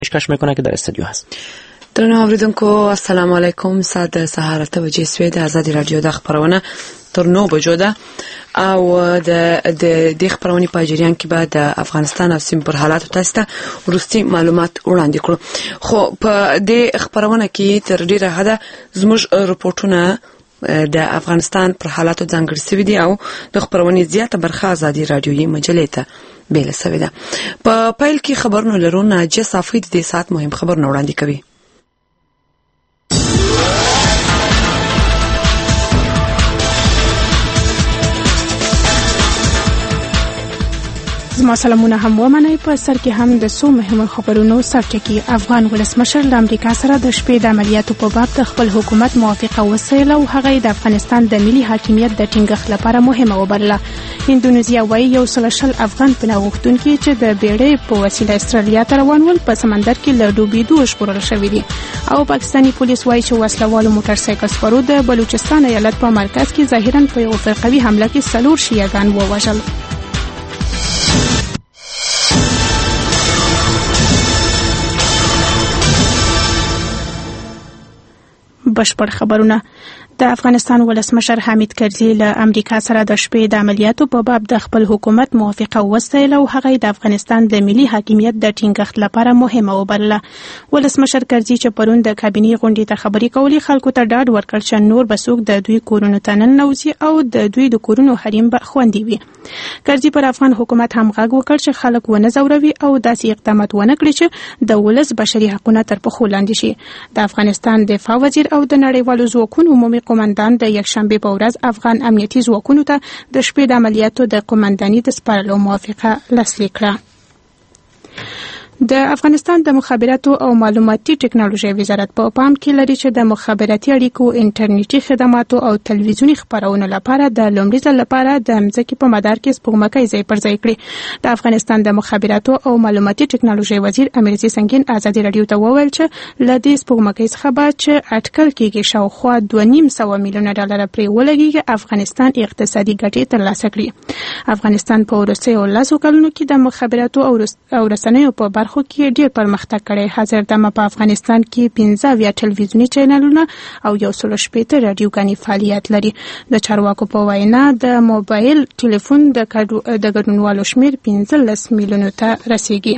پیشکش میکنه که در استودیو هست. درنو اوریدونکو السلام علیکم. ساعت د سهار 8 بجې سوی د آزادي رادیو د خبرونه تر 9 بجو ده او د خبرونې په جریان کې به د افغانستان او سیمې پر حالات تاسو ته ورستي معلومات وړاندې کړو. خو په دې خبرونه کې تر ډیره حده زموږ رپورټونه د افغانستان پر حالاتو ځانګړي شوي دي او د خبرونې زیاته برخه آزادي رادیویي مجلې ته بیل شوې ده. په پیل کې خبرونه لرو. ناجیه صافی د دې ساعت مهم خبرونه وړاندې کوي. زما سلامونه هم ومنئ. په سر کې هم د څو مهمو خبرونو سرټکی. افغان ولسمشر د امریکا سره د شپې د عملیاتو په باب د خپل حکومت موافقه وسیله او هغه د افغانستان د ملي حاکمیت د ټینګښت لپاره مهمه وبلله. اندونیزیا وايي 100 افغان پناه غوښتونکي چې د بیړۍ په وسیله استرالیا ته روان ول په سمندر کې له ډوبېدو ژغورل شوي دي. او پاکستاني پولیس وايي چې وسلوالو موټر سایکل سپرو د بلوچستان ایالت په مرکز کې ظاهرا په یو فرقوي حمله کې 4 شیعهګان ووژل. بشپړ خبرونه. د افغانستان ولسمشر حامد کرزي له امریکا سره د شپې د عملیاتو په باب د خپل حکومت موافقه وسیله او هغه د افغانستان د ملي حاکمیت د ټینګښت لپاره مهمه وبلله. ولسمشر کرزي چې پرون د کابینې غونډې ته خبرې کولې خلکو ته ډاډ ورکړ چې نور به څوک د دوی کورونو ته ننوځي او د دوی د کورونو حریم به خوندي وي. کرزي پر افغان حکومت هم غږ وکړ چې خلک ونه ځوروي او داسې اقدامات ونه کړي چې د ولس بشري حقونه تر پښو لاندې شي. د افغانستان دفاع وزیر او د نړیوالو ځواکونو عمومي قومندان د یکشنبه په ورځ افغان امنیتي ځواکونو ته د شپې د عملیاتو د قومندانۍ د سپارلو موافقه لاسلیک کړه. د افغانستان د مخابراتو او معلوماتي ټکنالوژي وزارت په پام کې لري چې د مخابراتي اړیکو انټرنیټي خدماتو او تلویزیونی خبرونو لپاره د لومړي ځل لپاره د ځمکې په مدار کې سپوږمکۍ ځای پر ځای کړي. د افغانستان د مخابراتو او معلوماتي ټکنالوژي وزیر امیرزي سنگین آزادي رادیو ته وویل چې لدې سپوږمکۍ څخه به چې اټکل کېږي شاوخوا 2.5 میلیونه ډالر پرې ولګي افغانستان اقتصادي ګټې ترلاسه کړي. افغانستان په وروستیو 10 کلونو کې د مخابراتو او رسنیو په برخه خو کې ډیر پرمختګ کړی. حاضر دمه په افغانستان کې 15 ټلویزیونی چینلونه او 160 رادیوګانې فعالیت لري. د چارواکو په وینا د موبایل ټلیفون د ګډونوالو شمیر 15 میلیونو ته رسیږي.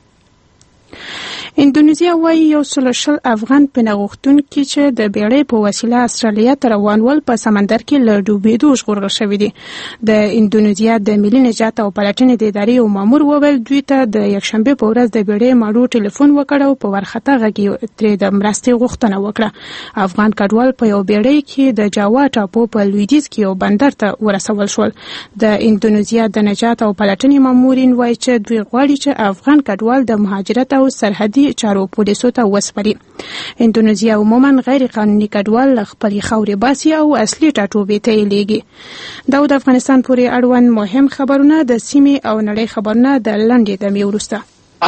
اندونیزیا وايي 100 افغان پناه غوښتونکي چې د بیړۍ په وسیله استرالیا ته روان ول په سمندر کې له ډوبېدو ژغورل شوي دي. د اندونیزیا د ملي نجات او پلټنې د ادارې یو مامور وویل دوی ته د یکشنبه په ورځ د بیړۍ ماړو ټلیفون وکړ او په ورخته غږی ترې د مرستې غوښتنه وکړه. افغان کډوال په یو بیړۍ کې د جاوا ټاپو په لویدیځ کې یو بندر ته ورسول شول. د اندونیزیا د نجات او پلټنې مامورین وايي چې دوی غواړي چې افغان کډوال د مهاجرت او سرحدي چارو پولیسو ته وسپاري. اندونیزیا عموما غیر قانوني کډوال خپل خاورې باسي او اصلي ټاټوبې ته یې لیږي. دا د افغانستان پورې اړوند مهم خبرونه د سیمې او نړۍ خبرونه د لنډې دمې وروسته.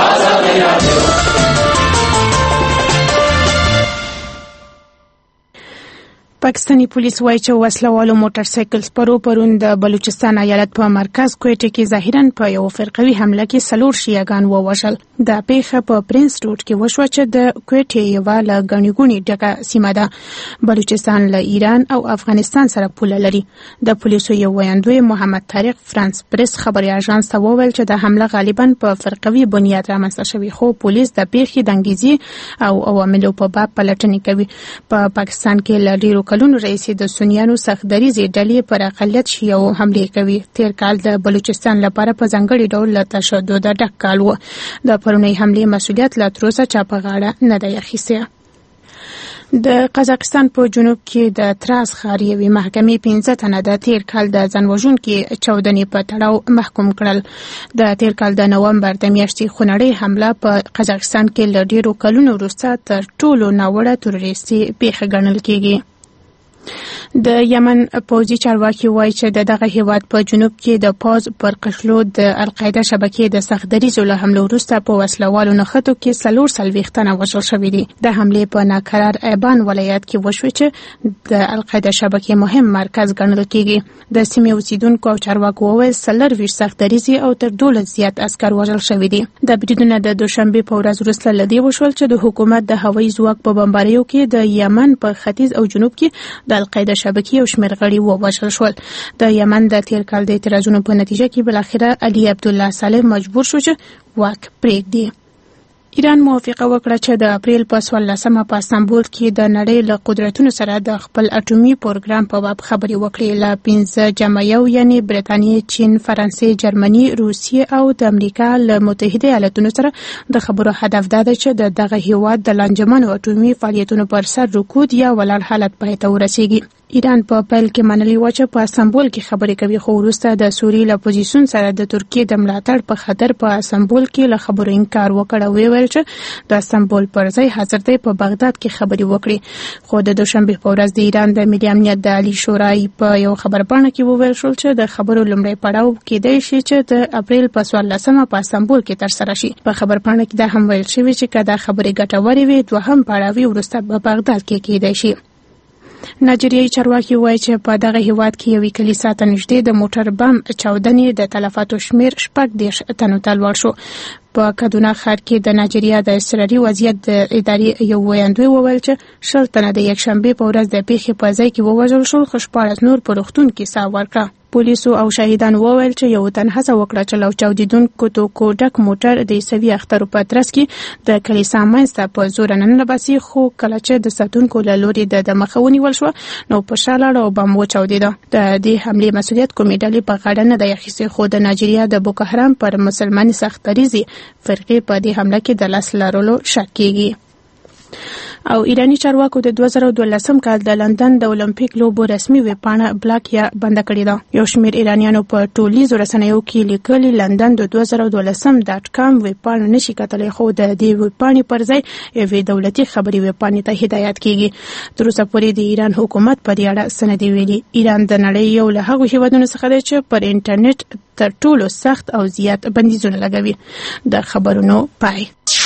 پاکستاني پولیس وايي چې وسلوالو موټر سایکل سپرو پرون د بلوچستان ایالت په مرکز کوټه کې ظاهرا په یو فرقوي حمله کې 4 شیعهګان ووژل. دا پیښه په پرنس روډ کې وشوه چې د کوټه یو له غنیګونی ډکه سیمه ده. بلوچستان له ایران او افغانستان سره پوله لري. د پولیسو یو ویاندوی محمد طارق فرانس پریس خبري اژانس ته وویل چې د حمله غالبا په فرقوي بنیاد رامنځته شوې خو پولیس د پیښې د انګیزې او عواملو په باب پلټنې کوي. په پاکستان کې له ډیرو کلونو رئیسي د سنیانو سختدریزې ډلې پر اقلیت شیعو حملې کوي. تیر کال د بلوچستان لپاره په ځانګړي ډول له تشدد ډک کال و. د پرونی حملې مسؤلیت لا تر اوسه چا په غاړه نه دی اخیستی. د قزاقستان په جنوب کې د تراس ښار یوې محکمې 15 تنه د تیر کال د ځانوژونکي چاودنې په تړاو محکوم کړل. د تیر کال د نومبر د میاشتې خونړۍ حمله په قزاقستان کې له ډیرو کلونو وروسته تر ټولو ناوړه تروریستي پیښه ګڼل کېږي. د یمن پوځي چارواکي وایي چې دغه هیواد په جنوب کې د پاز پر قشلو د القاعده شبکې د سخت دریزو له حملو وروسته په وسلوالو نښتو کې 40 تنه وژل شوي دي. د حملې په ناکرار ایبان ولایت کې وشوې چې د القاعده شبکې مهم مرکز ګڼل کېږي. د سیمې اوسیدونکو او چارواکو وویل 40 سخت دریزي او تر 12 زیات عسکر وژل شوي دي. د بریدونو د دوشنبه په ورځ وروسته لدی وشول چې د حکومت د هوایي ځواک په بمباریو کې د یمن په ختیځ او جنوب کې د القاعده شبکې او شمېر غړي ووژل شول. د یمن د تیر کال د اعتراضونو په نتیجه کې بالاخره علي عبدالله صالح مجبور شو چې واک پرېږدي. ایران موافقه وکړه چې د اپریل په 14مه په استانبول کې د نړۍ له قدرتونو سره د خپل اټومي پروګرام په باب خبرې وکړي. له 15 جمعیو یعنی برتانیې، چین، فرانسې، جرمني، روسیې او د امریکا له متحده ایالاتونو سره د خبرو هدف دا دی چې دغه هیواد د لانجمنو اټومي فعالیتونو پر سر رکود یا ولاړ حالت پای ته ورسیږي. ایران په پیل کې منلي و چې په استانبول کې خبرې کوي، خو وروسته د سوریې له اپوزیسیون سره د ترکیې د ملاتړ په خاطر په استانبول کې له خبرو انکار وکړ او ویل چې د استانبول پر ځای حاضر دی په بغداد کې خبرې وکړي. خو د دوشنبه په ورځ د ایران د ملي امنیت د عالی شورای په یو خبرپاڼه کې وویل شو چې د خبرو لومړی پړاو کېدای شي چې د اپریل په 14مه په استانبول کې ترسره شي. په خبرپاڼه کې دا هم ویل شوی چې کله خبرې ګټورې وي دوهم پړاو وروسته په بغداد کې کېدای شي. نایجیریایي چارواکي وایي چې په دغه هیواد کې یوې کلیسا ته نږدې د موټر بم چاودنې د تلفاتو شمېر 14 تنو ته لوړ شو. په کادونا ښار کې د نایجیریا د اضطراري وضعیت د ادارې یو ویاندوی وویل چې 10 تنه د یکشنبې په ورځ د پیښې په ځای کې ووژل شول، خو 14 نور په روغتون کې ساه ورکړه. پولیسو او شاهدان وویل چې یو تن هڅه وکړه چې له چاودیدونکو توکو ډک موټر د عیسوي اخترو په ترڅ کې د کلیسا منځته په زور ننباسي، خو کله چې د ساتونکو له لوري د مخه ونیول شو نو په شا لاړه او بم وچاودېده. د دې حملې مسؤلیت کومې ډلې په غاړه نه دی اخیستی، خو د نایجیریا د بوکو حرام پر مسلماني سخت دریزي فرقې په دې حمله کې د لاس لرلو شک کېږي. او ایرانی چارواکو د 2012 کال د لندن د اولمپیک لوبو رسمي ویبپاڼه بلاک یا بند کړې ده. یو شمېر ایرانیانو په ټولیزو رسنیو کې لیکلي لندن د 2012.com ویبپاڼه نشي کتلی، خو د دې ویبپاڼې پر ځای یوې دولتي خبري ویبپاڼې ته هدایت کیږي. تر اوسه پورې د ایران حکومت په دې اړه څه نه دی ویلي. ایران د نړۍ یو له هغو هیوادونو څخه دی چې پر انټرنیټ تر ټولو سخت او زیات بندیزونه لګوي. د خبرونو پای.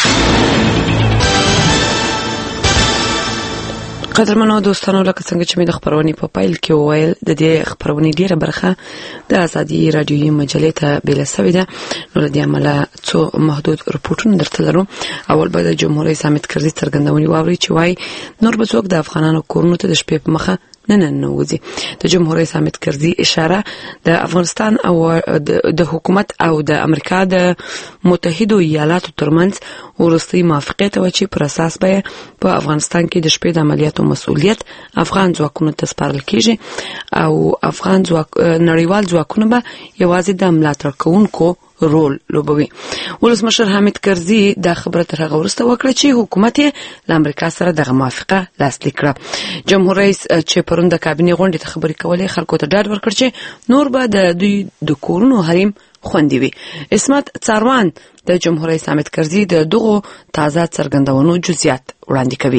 قدرمنو دوستانو، لکه څنګه چې مې د خبرونې په پایل کې وویل، د دې خبرونې ډیره برخه د ازادي رادیویي مجلې ته بیل شوې ده. نو د دې عمله څو محدود رپورټونه درته لرو. اول به د جمهور رئیس حامد کرزي څرګندونې واورئ چې وایي نور به څوک د افغانانو کورونو ته د شپې په مخه نه وځي. د جمهور رئیس حامد کرزي اشاره د افغانستان او د حکومت او د امریکا د متحده ایالاتو ترمنځ ورستي موافقه ته و چې پر اساس به په افغانستان کې د شپې د عملیاتو مسؤلیت افغان ځواکونو ته سپارل کیږي او افغان نړیوال ځواکونه به یوازې د ملاتړ کوونکو رول لوبوي. ولسمشر حامد کرزي دا خبره تر هغه وروسته وکړه چې حکومت له امریکا سره دغه موافقه لاسلیک کړه. جمهور رئیس چې پرون د کابینې غونډې ته خبرې کولې، خلکو ته ډاډ ورکړ چې نور به د دوی د کورونو حریم خوندي وي. اسمت څاروان د جمهور رئیس حامد کرزي د دغو تازه څرګندونو جزئیات وړاندې کوي.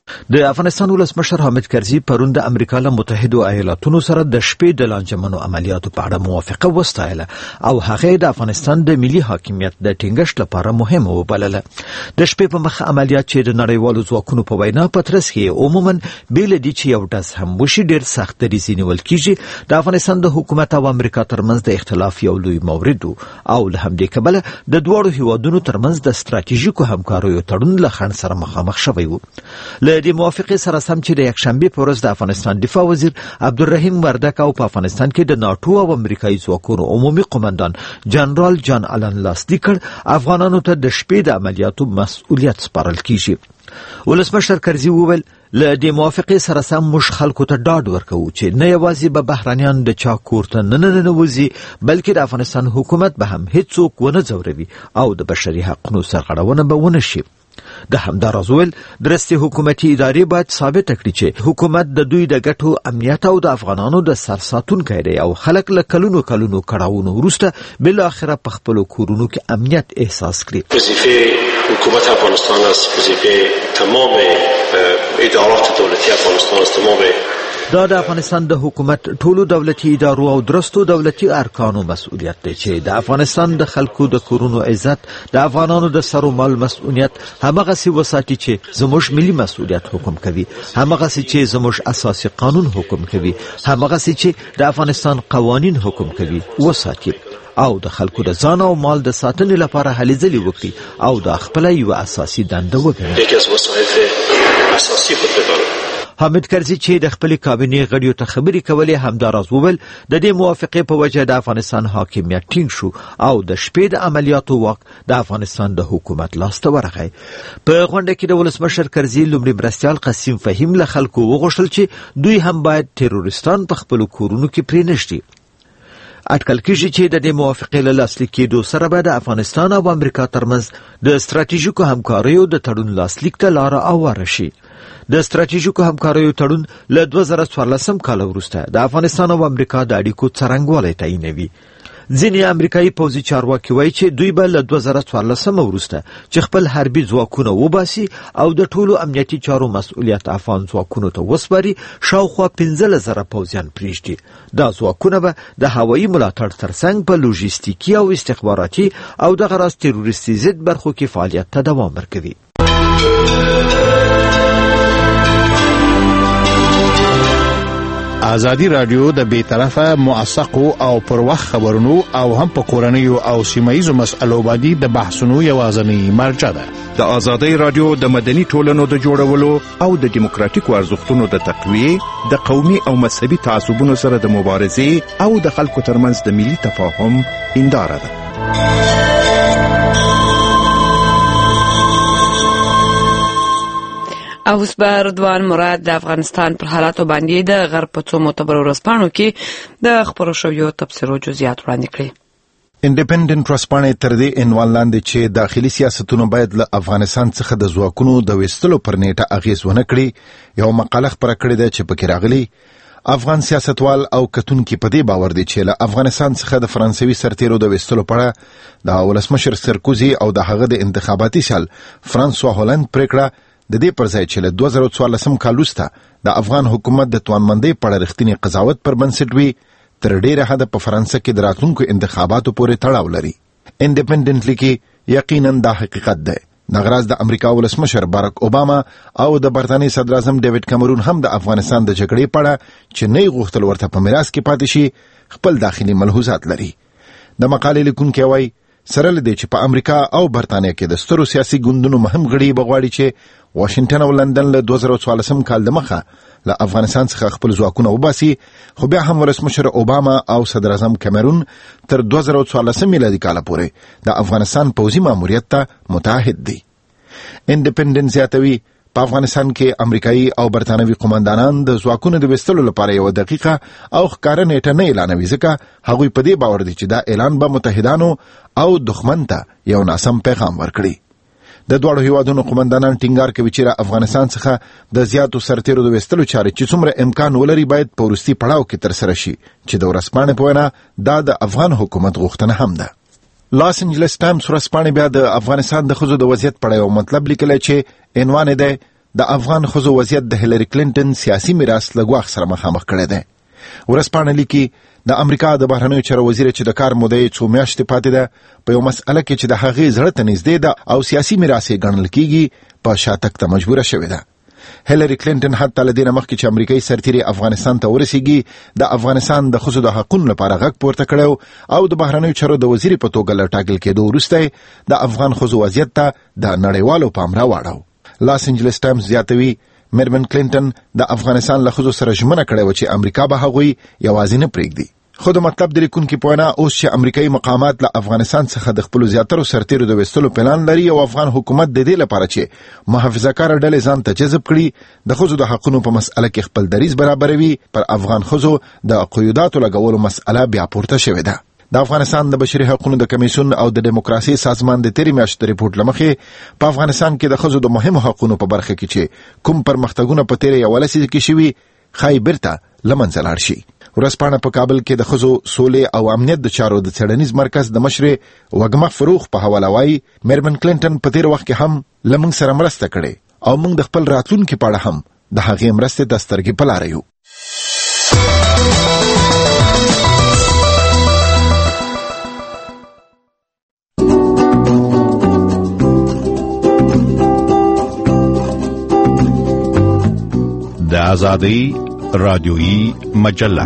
د افغانستان ولسمشر حامد کرزي پرون د امریکا له متحده ایالاتونو سره د شپې د لانجمنو عملیاتو په اړه موافقه وستایله او هغه د افغانستان د ملي حاکمیت د ټینګښت لپاره مهمه وبلله. د شپې په مخ عملیات چې د نړیوالو ځواکونو په وینا په ترڅ کې عموما بیل دي چې یو ډز هم وشي ډیر سخت دریځ نیول کیږي. د افغانستان د حکومت او امریکا ترمنځ د اختلاف یو لوی مورد او له همدې کبله د دوه هیوادونو ترمنځ د ستراتیژیکو همکاریو تړون له خنډ سره مخامخ شوی و. د موافقه سره سم چې د یکشنبه په ورځ د افغانستان دفاع وزیر عبدالرحیم وردک او په افغانستان کې د ناتو او امریکایي ځواکونو عمومي قومندان جنرال جان آلن لاسلیک کړ افغانانو ته د شپې د عملیاتو مسؤلیت سپارل کیږي. ولسمشر کرزي وویل له دې موافقه سره سم موږ خلکو ته ډاډ ورکوو چې نه یوازې به بهرانيان د چا کور ته نه وځي، بلکې د افغانستان حکومت به هم هیڅوک ونه ځوروي او د بشري حقوقو سرغړونه به ونه شي. د همداراز ویل درسته حکومتي ادارې باید ثابت کړي چې حکومت د دوی د ګټو امنیت او د افغانانو د سرساتونکو دی او خلک له کلونو کړهونو وروسته بل اخره په خپل کورونو کې امنیت احساس کړي. وظیفه حکومت افغانستان است، وظیفه تمام ادارات دولتی افغانستان است، تمام دا د افغانستان د حکومت ټولو دولتي ادارو او درستو دولتي ارکانو مسؤلیت دی چې د افغانستان د خلکو د کورونو عزت، د افغانانو د سر و مال مسؤلیت همغه سي وساتي چې زموږ ملي مسؤلیت حکم کوي، همغه سي چې زموږ اساسي قانون حکم کوي، همغه سي چې د افغانستان قوانين حکم کوي وساتي او د خلکو د ځان او مال د ساتنې لپاره هلې ځلې وکړي او د خپل یو اساسي دنده وګڼي. حامد کرزي چې د خپل کابینې غړیو ته خبرې کولې همداراز وویل د دې موافقې په وجه د افغانستان حاکمیت ټینګ شو او د شپې د عملیاتو واک د افغانستان د حکومت لاسته ورغی. په غونډه کې د ولسمشر کرزي لومړي مرستیال قاسم فهیم له خلکو وغوښتل چې دوی هم باید تروریستان په خپل کورونو کې پرېنږدي. اټکل کېږي چې د دې موافقې له لاسلیک کېدو سره به د افغانستان او امریکا ترمنځ د ستراتیژیکو همکاریو د تړون لاسلیک ته لاره هواره شي. د ستراتیژیکو همکاریو تړون له 2014 کال وروسته د افغانستان او امریکا د اړیکو څرنګوالی تعیینوي. ځینې امریکایي پوځي چارواکي وایي چې دوی به له 2014 وروسته چې خپل حربي ځواکونه وباسي او د ټولو امنیتي چارو مسؤلیت افغان ځواکونو ته وسپاري شاوخوا 15,000 پوځیان پرېږدي. دا ځواکونه به د هوایي ملاتړ ترڅنګ په لوژیستیکي او استخباراتي او دغه راز تروریستي ضد برخو کې فعالیت ته دوام ورکوي. ازادي رادیو د بیطرفه موثقو او پر وخت خبرونو او هم په کورنیو او سیمایي مسألو باندې د بحثونو یوازینی مرجع ده. د ازادي رادیو د مدني ټولنو د جوړولو او د دیموکراتیکو ارزښتونو د تقویه، د قومي او مذهبي تعصبونو سره د مبارزې او د خلکو ترمنځ د ملي تفاهم هنداره ده. او اوس به رضوان مراد د افغانستان پر حالاتو باندې د غرب په څو معتبرو ورځپاڼو کې د خپرو شویو تبصرو جزئیات وړاندې کړي. انډیپندنت ورځپاڼې تر دې عنوان لاندې چې داخلي سیاستونو باید له افغانستان څخه د ځواکونو د ویستلو پر نیټه اغیز ونه کړي یو مقاله خپره کړې ده چې پکې راغلي افغان سیاستوال او کتونکي په دې باور دي چې له افغانستان څخه د فرانسوي سرتیرو د ویستلو په اړه د ولسمشر سرکوزي او د هغه د انتخاباتي سال فرانسوا هولند پریکړه د دې پر ځای چې له 2014 کال وروسته د افغان حکومت د توانمندۍ په اړه رښتینی قضاوت پر بنسټ وي تر ډیره حده په فرانسه کې د راتلونکو انتخاباتو پورې تړاو لري. انډیپندنت لیکي یقینا دا حقیقت ده. نغراز د امریکا ولسمشر باراک اوباما او د برتانیې صدر اعظم ډیوډ کامرون هم د افغانستان د جګړې په اړه چې نه غوښتل ورته په میراث کې پاتې شي خپل داخلي ملحوظات لري. د مقالې لیکونکی وایي سره لدې چې په امریکا او برتانیې کې د سترو سیاسي ګوندونو مهم غړي بغواړي چې واشنگټن او لندن له 2014 کال د مخه له افغانستان څخه خپل ځواکونه وباسي، خو بیا هم ولسمشر اوباما او صدر اعظم کامرون تر 2014 میلادي کال پورې د افغانستان پوځي ماموریت ته متعهد دي. انډیپندنس زیاتوي په افغانستان کې امریکایي او برتانوي قومندانان د ځواکونو د ویستلو لپاره یو دقیقه او ښکاره نیټه نه اعلانوي ځکه هغوی په دې باور دي چې دا اعلان به متحدانو او دښمن ته یو ناسم پیغام ورکړي. د دواړو هیوادونو قومندانان ټینګار کوي چې افغانستان څخه د زیاتو سرتیرو د ویستلو چارې چې څومره امکان ولري باید په وروستي پړاو کې ترسره شي چې د ورځپاڼې په وینا دا د افغان حکومت غوښتنه هم ده. لاس انجلس ټایمز ورځپاڼې بیا د افغانستان د ښځو د وضعیت په اړه یو مطلب لیکلی چې عنوان یې دی د افغان ښځو وضعیت د هیلری کلینټن سیاسي میراث له ګواښ سره مخامخ کړی دی. ورځپاڼه لیکي د امریکا د بهرنیو چارو وزیر چې د کار موده یې 2 میاشتې پاتې ده په یو مسأله کې چې د هغې زړه ته نږدې ده او سیاسي میراث یې ګڼل کیږي په شاتګ ته مجبوره شوې ده. هیلری کلینټن حتی له دې نه مخکې چې امریکایي سرتیري افغانستان ته ورسیږي د افغانستان د ښځو د حقونو لپاره غږ پورته کړی او د بهرنیو چارو د وزیر په توګه له ټاکل کېدو وروسته د افغان ښځو وضعیت ته د نړیوالو پام راواړو. لاس انجلس ټایمز زیاتوي میرمن کلینټن د افغانستان له ښځو سره ژمنه کړې وه چې امریکا به هغوی یوازې نه پرېږدي. خو د مطلب د لیکونکي په وینا اوس چې امریکایي مقامات له افغانستان څخه د خپلو زیاترو سرتیرو د ویستلو پلان لري او افغان حکومت د دې لپاره چې محافظه‌کاره ډلې ځان ته جذب کړي د ښځو د حقونو په مسأله کې خپل دریځ برابروي پر افغان ښځو د قیوداتو لګولو مسأله بیا پورته شوې ده. د افغانستان د بشري حقوقو د کمیسیون او د دیموکراسي سازمان د تیرې میاشتې د ریپورت له مخې په افغانستان کې د ښځو د مهمو حقوقو په برخه کې چې کوم پرمختګونه په تیرې 11 لسیزه کې شوي ښایي بیرته له منځه لاړ شي. ورځپاڼه په کابل کې د ښځو سولې او امنیت د چارو د څېړنیز مرکز د مشرې وږمه فروغ په حواله وایي میرمن کلینټن په تیر وخت کې هم له موږ سره مرسته کړې او موږ د خپل راتلونکي په اړه هم د هغې مرستې ته سترګې په لاره یو. د آزادی رادیویی مجله.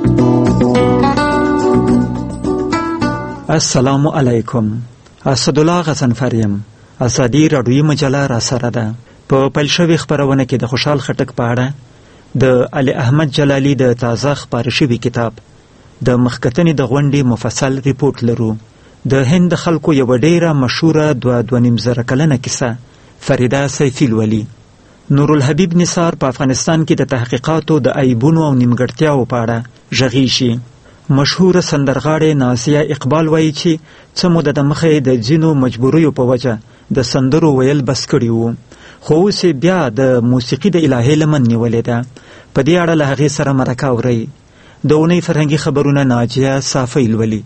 السلام علیکم. اسدالله غضنفریم. آزادی رادیویی مجله را سره ده. په پلشوي خبرونه کې د خوشحال خټک په اړه د علي احمد جلالي د تازه خبر شوی کتاب د مخکتنې د غونډې مفصل ریپورت لرو. د هند خلکو یو ډیره مشهوره 2.5 زره کلنه کیسه فریده سیفی الولی. نور الحبیب نثار په افغانستان کې د تحقیقاتو د عیبونو او نیمګړتیاو په اړه غږی شي. مشهور سندرغاړې نازیه اقبال وایي چې څه موده د مخې د ځینو مجبوریو په وجه د سندرو ویل بس کړي وو، خو اوس بیا د موسیقي د الهې لمن نیولې ده. په دې اړه له هغې سره مرکه اورئ. د اونۍ فرهنګي خبرونه ناجیه صافی لولي.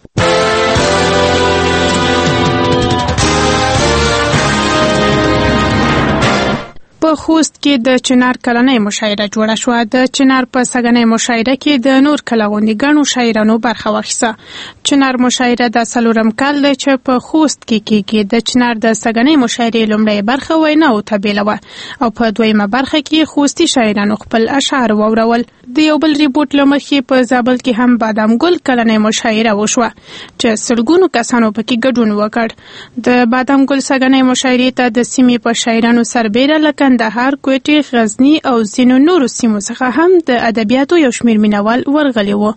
په خوست کې د چنار کلنۍ مشاعره جوړه شوه. د چنار په سګنۍ مشاعره کې د نور کله غوندې ګڼو شاعرانو برخه واخیسته. چنار مشاعره د 4م کال دی چې په خوست کې کېږي. د چنار د سګنۍ مشاعرې لومړۍ برخه ویناو ته بیله وه او په دویمه برخه کې خوستي شاعرانو خپل اشعار واورول. د یو بل ریپورت له مخې په زابل کې هم بادام ګل کلنۍ مشاعره وشوه چې سلګونو کسانو پکې ګډون وکړ. د بادام ګل سګنۍ مشاعرې ته د سیمې په شاعرانو سربیره لکه کندهار، کوټې، غزنی او ځینو نورو سیمو څخه هم د ادبیاتو یو شمېر مینوال ورغلي وو.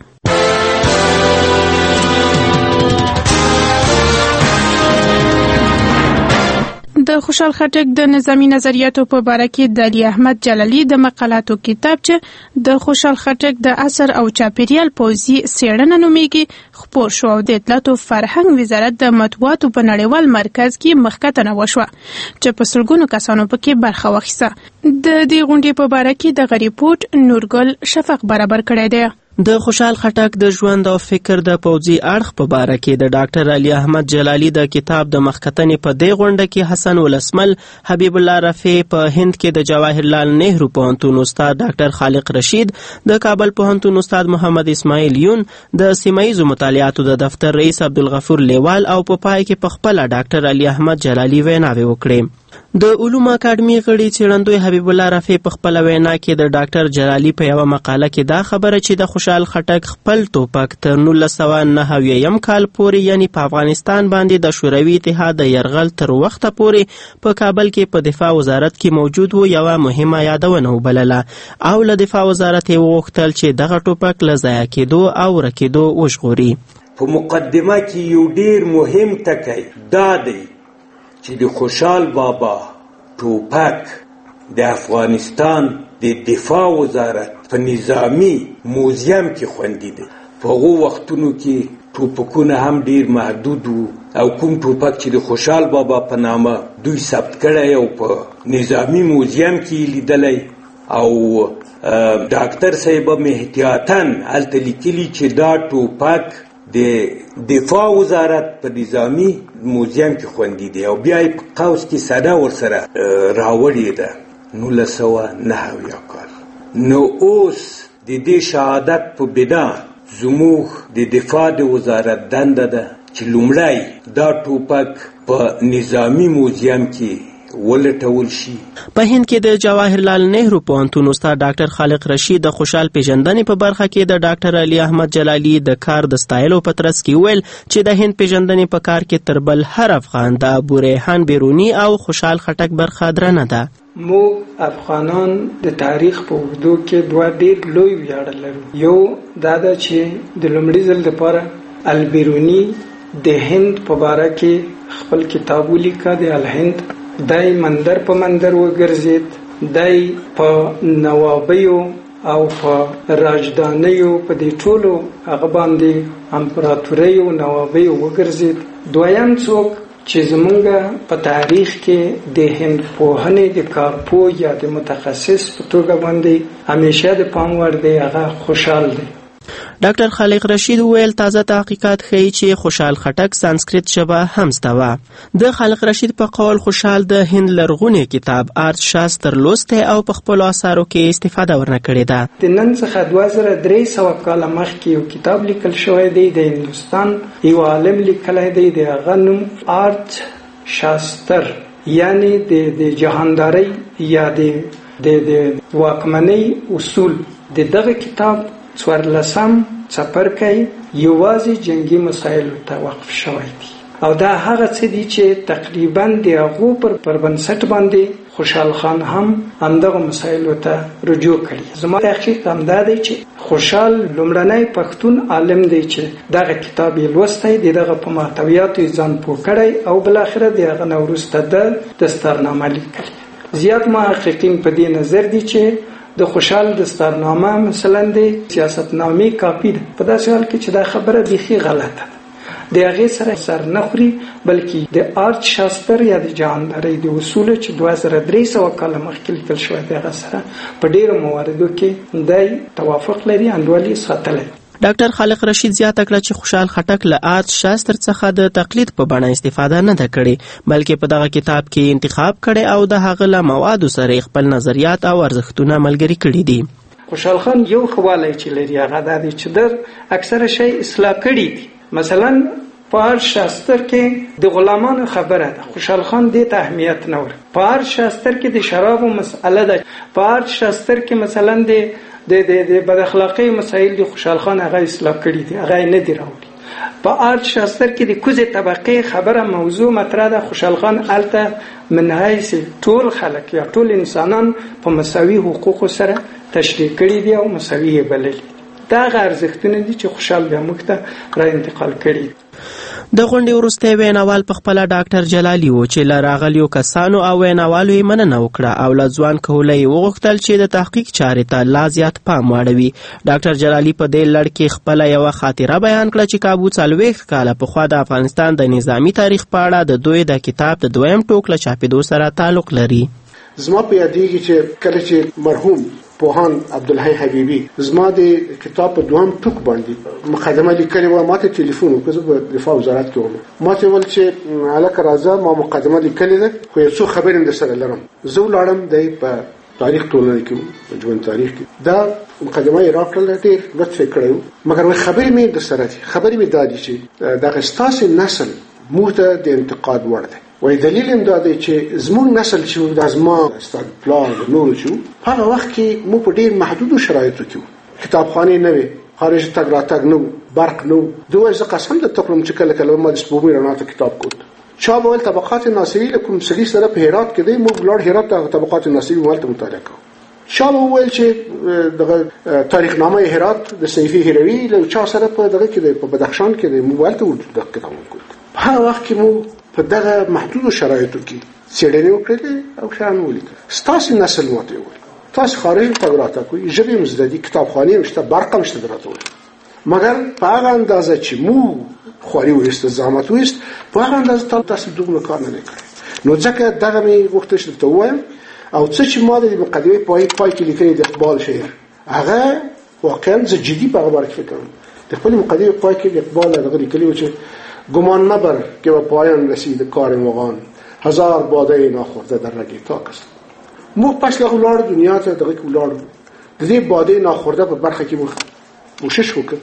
د خوشحال خټک د نظامی نظریاتو په باره کې د علي احمد جلالي د مقالاتو کتاب چې د خوشحال خټک د عصر او چاپیریال پوځي څېړنه نومیږي خپور شو او د اطلاعاتو فرهنګ وزارت د مطبوعاتو په نړیوال مرکز کې مخکتنه وشوه چې په سلګونو کسانو پکې برخه واخیسته. د دې غونډې په باره کې دغه ریپورت نورګل شفق برابر کړی دی. د خوشحال خټک د ژوند او فکر د پوځي اړخ په باره کې د ډاکټر علي احمد جلالي د کتاب د مخکتنې په دې غونډه کې حسن ولسمل، حبیب الله رفیع، په هند کې د جواهر لال نهرو پوهنتون استاد ډاکټر خالق رشید، د کابل پوهنتون استاد محمد اسماعیل یون، د سیمایي مطالعاتو د دفتر رئیس عبدالغفور لیوال او په پای کې په خپل ډاکټر علي احمد جلالي ویناوې وکړې. د علومو اکاډمي غړي څېړندوی حبیب الله رفیع په خپل وینا کې د ډاکټر جلالي په یوه مقاله کې دا خبره چې د خوشحال خټک خپل ټوپک تر 1999 کال پورې یعنی په افغانستان باندې د شوروي اتحاد د یرغل تر وخته پورې په کابل کې په دفاع وزارت کې موجود و یوه مهمه یادونه وبلله او له دفاع وزارت یې وغوښتل چې دغه ټوپک له ضایع کېدو او ورکېدو وژغوري. په مقدمه کې یو ډیر مهم ټکی دا دی چې د خوشحال بابا ټوپک د افغانستان د دفاع وزارت په نظامی موزیم کې خوندي دی. په هغو وختونو کې ټوپکونه هم ډیر محدود وو او کوم ټوپک چې د خوشحال بابا په نامه دوی ثبت کړی او په نظامی موزیم کې لیدلی او ډاکټر صاحب هم احتیاطاً هلته لیکلي چې دا ټوپک د دفاع وزارت په نظامی موزیم کې خوندي دی او بیا یې په قوس کې ساده ورسره راوړې ده 1990 کال. نو اوس د دې شهادت په بنا زموږ د دفاع د وزارت دنده ده چې لومړی دا ټوپک په نظامی موزیم کې ولټول شي. په هند کې د جواهر لال نهرو پوهنتون استاد ډاکټر خالق رشید د خوشحال پیژندنې په برخه کې د ډاکټر علي احمد جلالي د کار د ستایلو په ترڅ کې ویل چې د هند پیژندنې په کار کې تر بل هر افغان د ابو ریحان بیرونی او خوشحال خټک برخه درنه ده. موږ افغانان د تاریخ په اوږدو کې دوه ډېر لوی ویاړ لرو. یو دا ده چې د لومړي ځل دپاره البیروني د هند په باره کې خپل کتاب ولیکه د الهند. دای مندر په مندر وګرځید، دای په نوابیو او په راجدانیو په دې ټولو هغه باندې امپراتوریو نوابیو وګرځید. دویم څوک چې زمونږ په تاریخ کې د هند پوهنې د کارپوه یا د متخصص په توګه باندې همیشه د پام وړ دی هغه خوشحال دی. ډاکټر خالق رشید وویل تازه تحقیقات ښیي چې خوشحال خټک سانسکریت ژبه هم زده وه. د خالق رشید په قول خوشحال د هند لرغوني کتاب آرت شاستر لوستی او په خپلو اثارو کې استفاده ورنه کړې ده. د نن څخه 2300 کاله مخکې یو کتاب لیکل شوی دی د هندوستان یو عالم لیکلی دی د هغه نوم آرت شاستر یعنی د جهانداری یا د واکمنۍ اصول. د دغه کتاب 14 څپرکی یوازې جنگي مسایلو ته وقف شوی دی او دا هغه څه دي چې تقریبا د هغو پر بنسټ باندې خوشحال خان هم همدغه مسایلو ته رجوع کړي. زما تحقیق همدا دی چې خوشحال لومړنی پښتون عالم دی چې دغه کتاب یې لوستی دی، دغه په محتویاتو یې ځان پوه کړی او بالاخره د هغه نه وروسته د دستارنامه لیکلې. زیات محققین په دې نظر دي چې د خوشحال دستارنامه مثلا د سیاستنامې کاپی ده، په داسې حال کې چې دا خبره بیخي غلطه ده. د هغې سره سر نه خوري بلکې د آرت شاستر یا د جهانداری د اصولو چې 2300 کاله مخکې لیکل شوی دی هغه سره په ډېرو مواردو کې دی توافق لري، انډولي ساتلی. ډاکټر خالق رشید زیاته کړه چې خوشحال خټک له آرت شاستر څخه د تقلید په بڼه استفاده نه ده کړې بلکې په دغه کتاب کې انتخاب کړي او د هغه له موادو سره خپل نظریات او ارزښتونه ملګري کړي دي. خوشحال خان یو خوالی چې لري هغه دا دی چې در اکثره شی اصلاح کړي دي. مثلا په آرت شاستر کې د غلامانو خبره ده، خوشحال خان دې ته اهمیت نه ورکوي. په آرت شاستر کې د شرابو مسئله ده، په آرت شاستر کې مثلا د بد اخلاقی مسائل د خوشحال خان هغه اصلاح کړي دي، هغه نه دی راوړي. په آرت شاستر کې د کوزې طبقې خبره موضوع مطرح ده، خوشحال خان الته من حیث ټول خلک یا ټول انسانان په مساوي حقوقو سره تشریح کړي دي او مساوي یې بللي. دا ارزښتونه دي چې خوشحال بیا موږ ته را انتقال کړي. د غونډې وروستی ویناوال په خپله ډاکټر جلالي و چې له راغلیو کسانو او ویناوالو یې مننه وکړه او له ځوان کهوله یې وغوښتل چې د تحقیق چارې ته لا زیات پام واړوي. ډاکټر جلالي په دې لړ کې خپله یوه خاطره بیان کړه چې کابو 40 کاله پخوا د افغانستان د نظامي تاریخ په اړه د دوی د کتاب د 2م ټوک له چاپېدو سره تعلق لري. زما په یادېږي چې کله چې مرحوم پوهان عبدالحی حبیبی زما د کتاب په 2م ټوک باندې مقدمه لیکلې وه، ما ته ټلیفون وکړ، زه په دفاع وزارت کې وم، ما ته ویل چې هلکه راځه ما مقدمه لیکلې ده خو یو څو خبرې هم درسره لرم. زه ولاړم دی په تاریخ ټولنه کې په ژوند تاریخ کې دا مقدمه یې راکړله، ډېر لطف یې کړی و، مګر خبرې مې درسره دي. خبرې مې دا دي چې دغه ستاسې نسل موږ ته د انتقاد وړ دی. وای دلیل هم دا دی چې زموږ نسل چې د ازما استاد پلان د نورو چې هغه وخت کې مو په ډیر محدودو شرایطو کې کتابخانې نه وي، خارج تګ راتګ نه، برق نه. دوی زه قسم ته تکلم چې کله کله ما د سپوږمۍ رڼا ته کتاب کوت. چا به ول طبقات ناصری له کوم سړي سره په هرات کې دی، موږ لاړ هرات ته طبقات ناصری ولته مطالعه کوو. چا به ویل چې دغه تاریخ نامه هرات د سیفی هروی له چا سره په دغه کې په بدخشان کې دی، موږ ولته د کتاب کوت. په هغه وخت کې موږ په دغه محدودو شرایطو کې څېړنې وکړلې او شیان ولیکل. ستاسې نسل ماته وویل تاسو خارج تګ راتګ کوئ، ژبې هم زده دي، کتابخانې هم شته، برق هم شته درته وویل، مګر په هغه اندازه چې موږ خواري وایست زحمت وایست په هغه اندازه تاسو دومره کار نه کړی. نو ځکه دغه مې غوښتل چې درته ووایم او څه چې ما د مقدمې پای کې لیکلي د اقبال شعر هغه واقعا زه جدي په هغه باره کې فکر کوم. د خپلې مقدمې پای کې د اقبال هغه لیکلي و چې گمان مبر که به پایان رسید کار مغان، هزار باده ناخورده در رگ تاک است. مو پس له ولار دنیا ته دغه ولار د دې باده ناخورده په برخه کې مو کوشش وکړ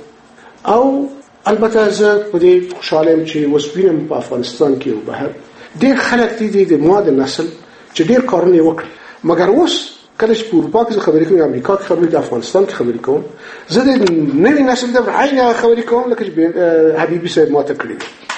او البته زه په دې خوشاله چې وسپینم په افغانستان کې او بهر ډېر خلک دي د مو د نسل چې ډېر کارونه وکړي، مګر اوس کله چې په اروپا کې خبرې کوم، امریکا کې خبرې، د افغانستان کې خبرې کوم، زه د نوې نسل د عین خبرې کوم لکه چې حبیبي صاحب ماته کړی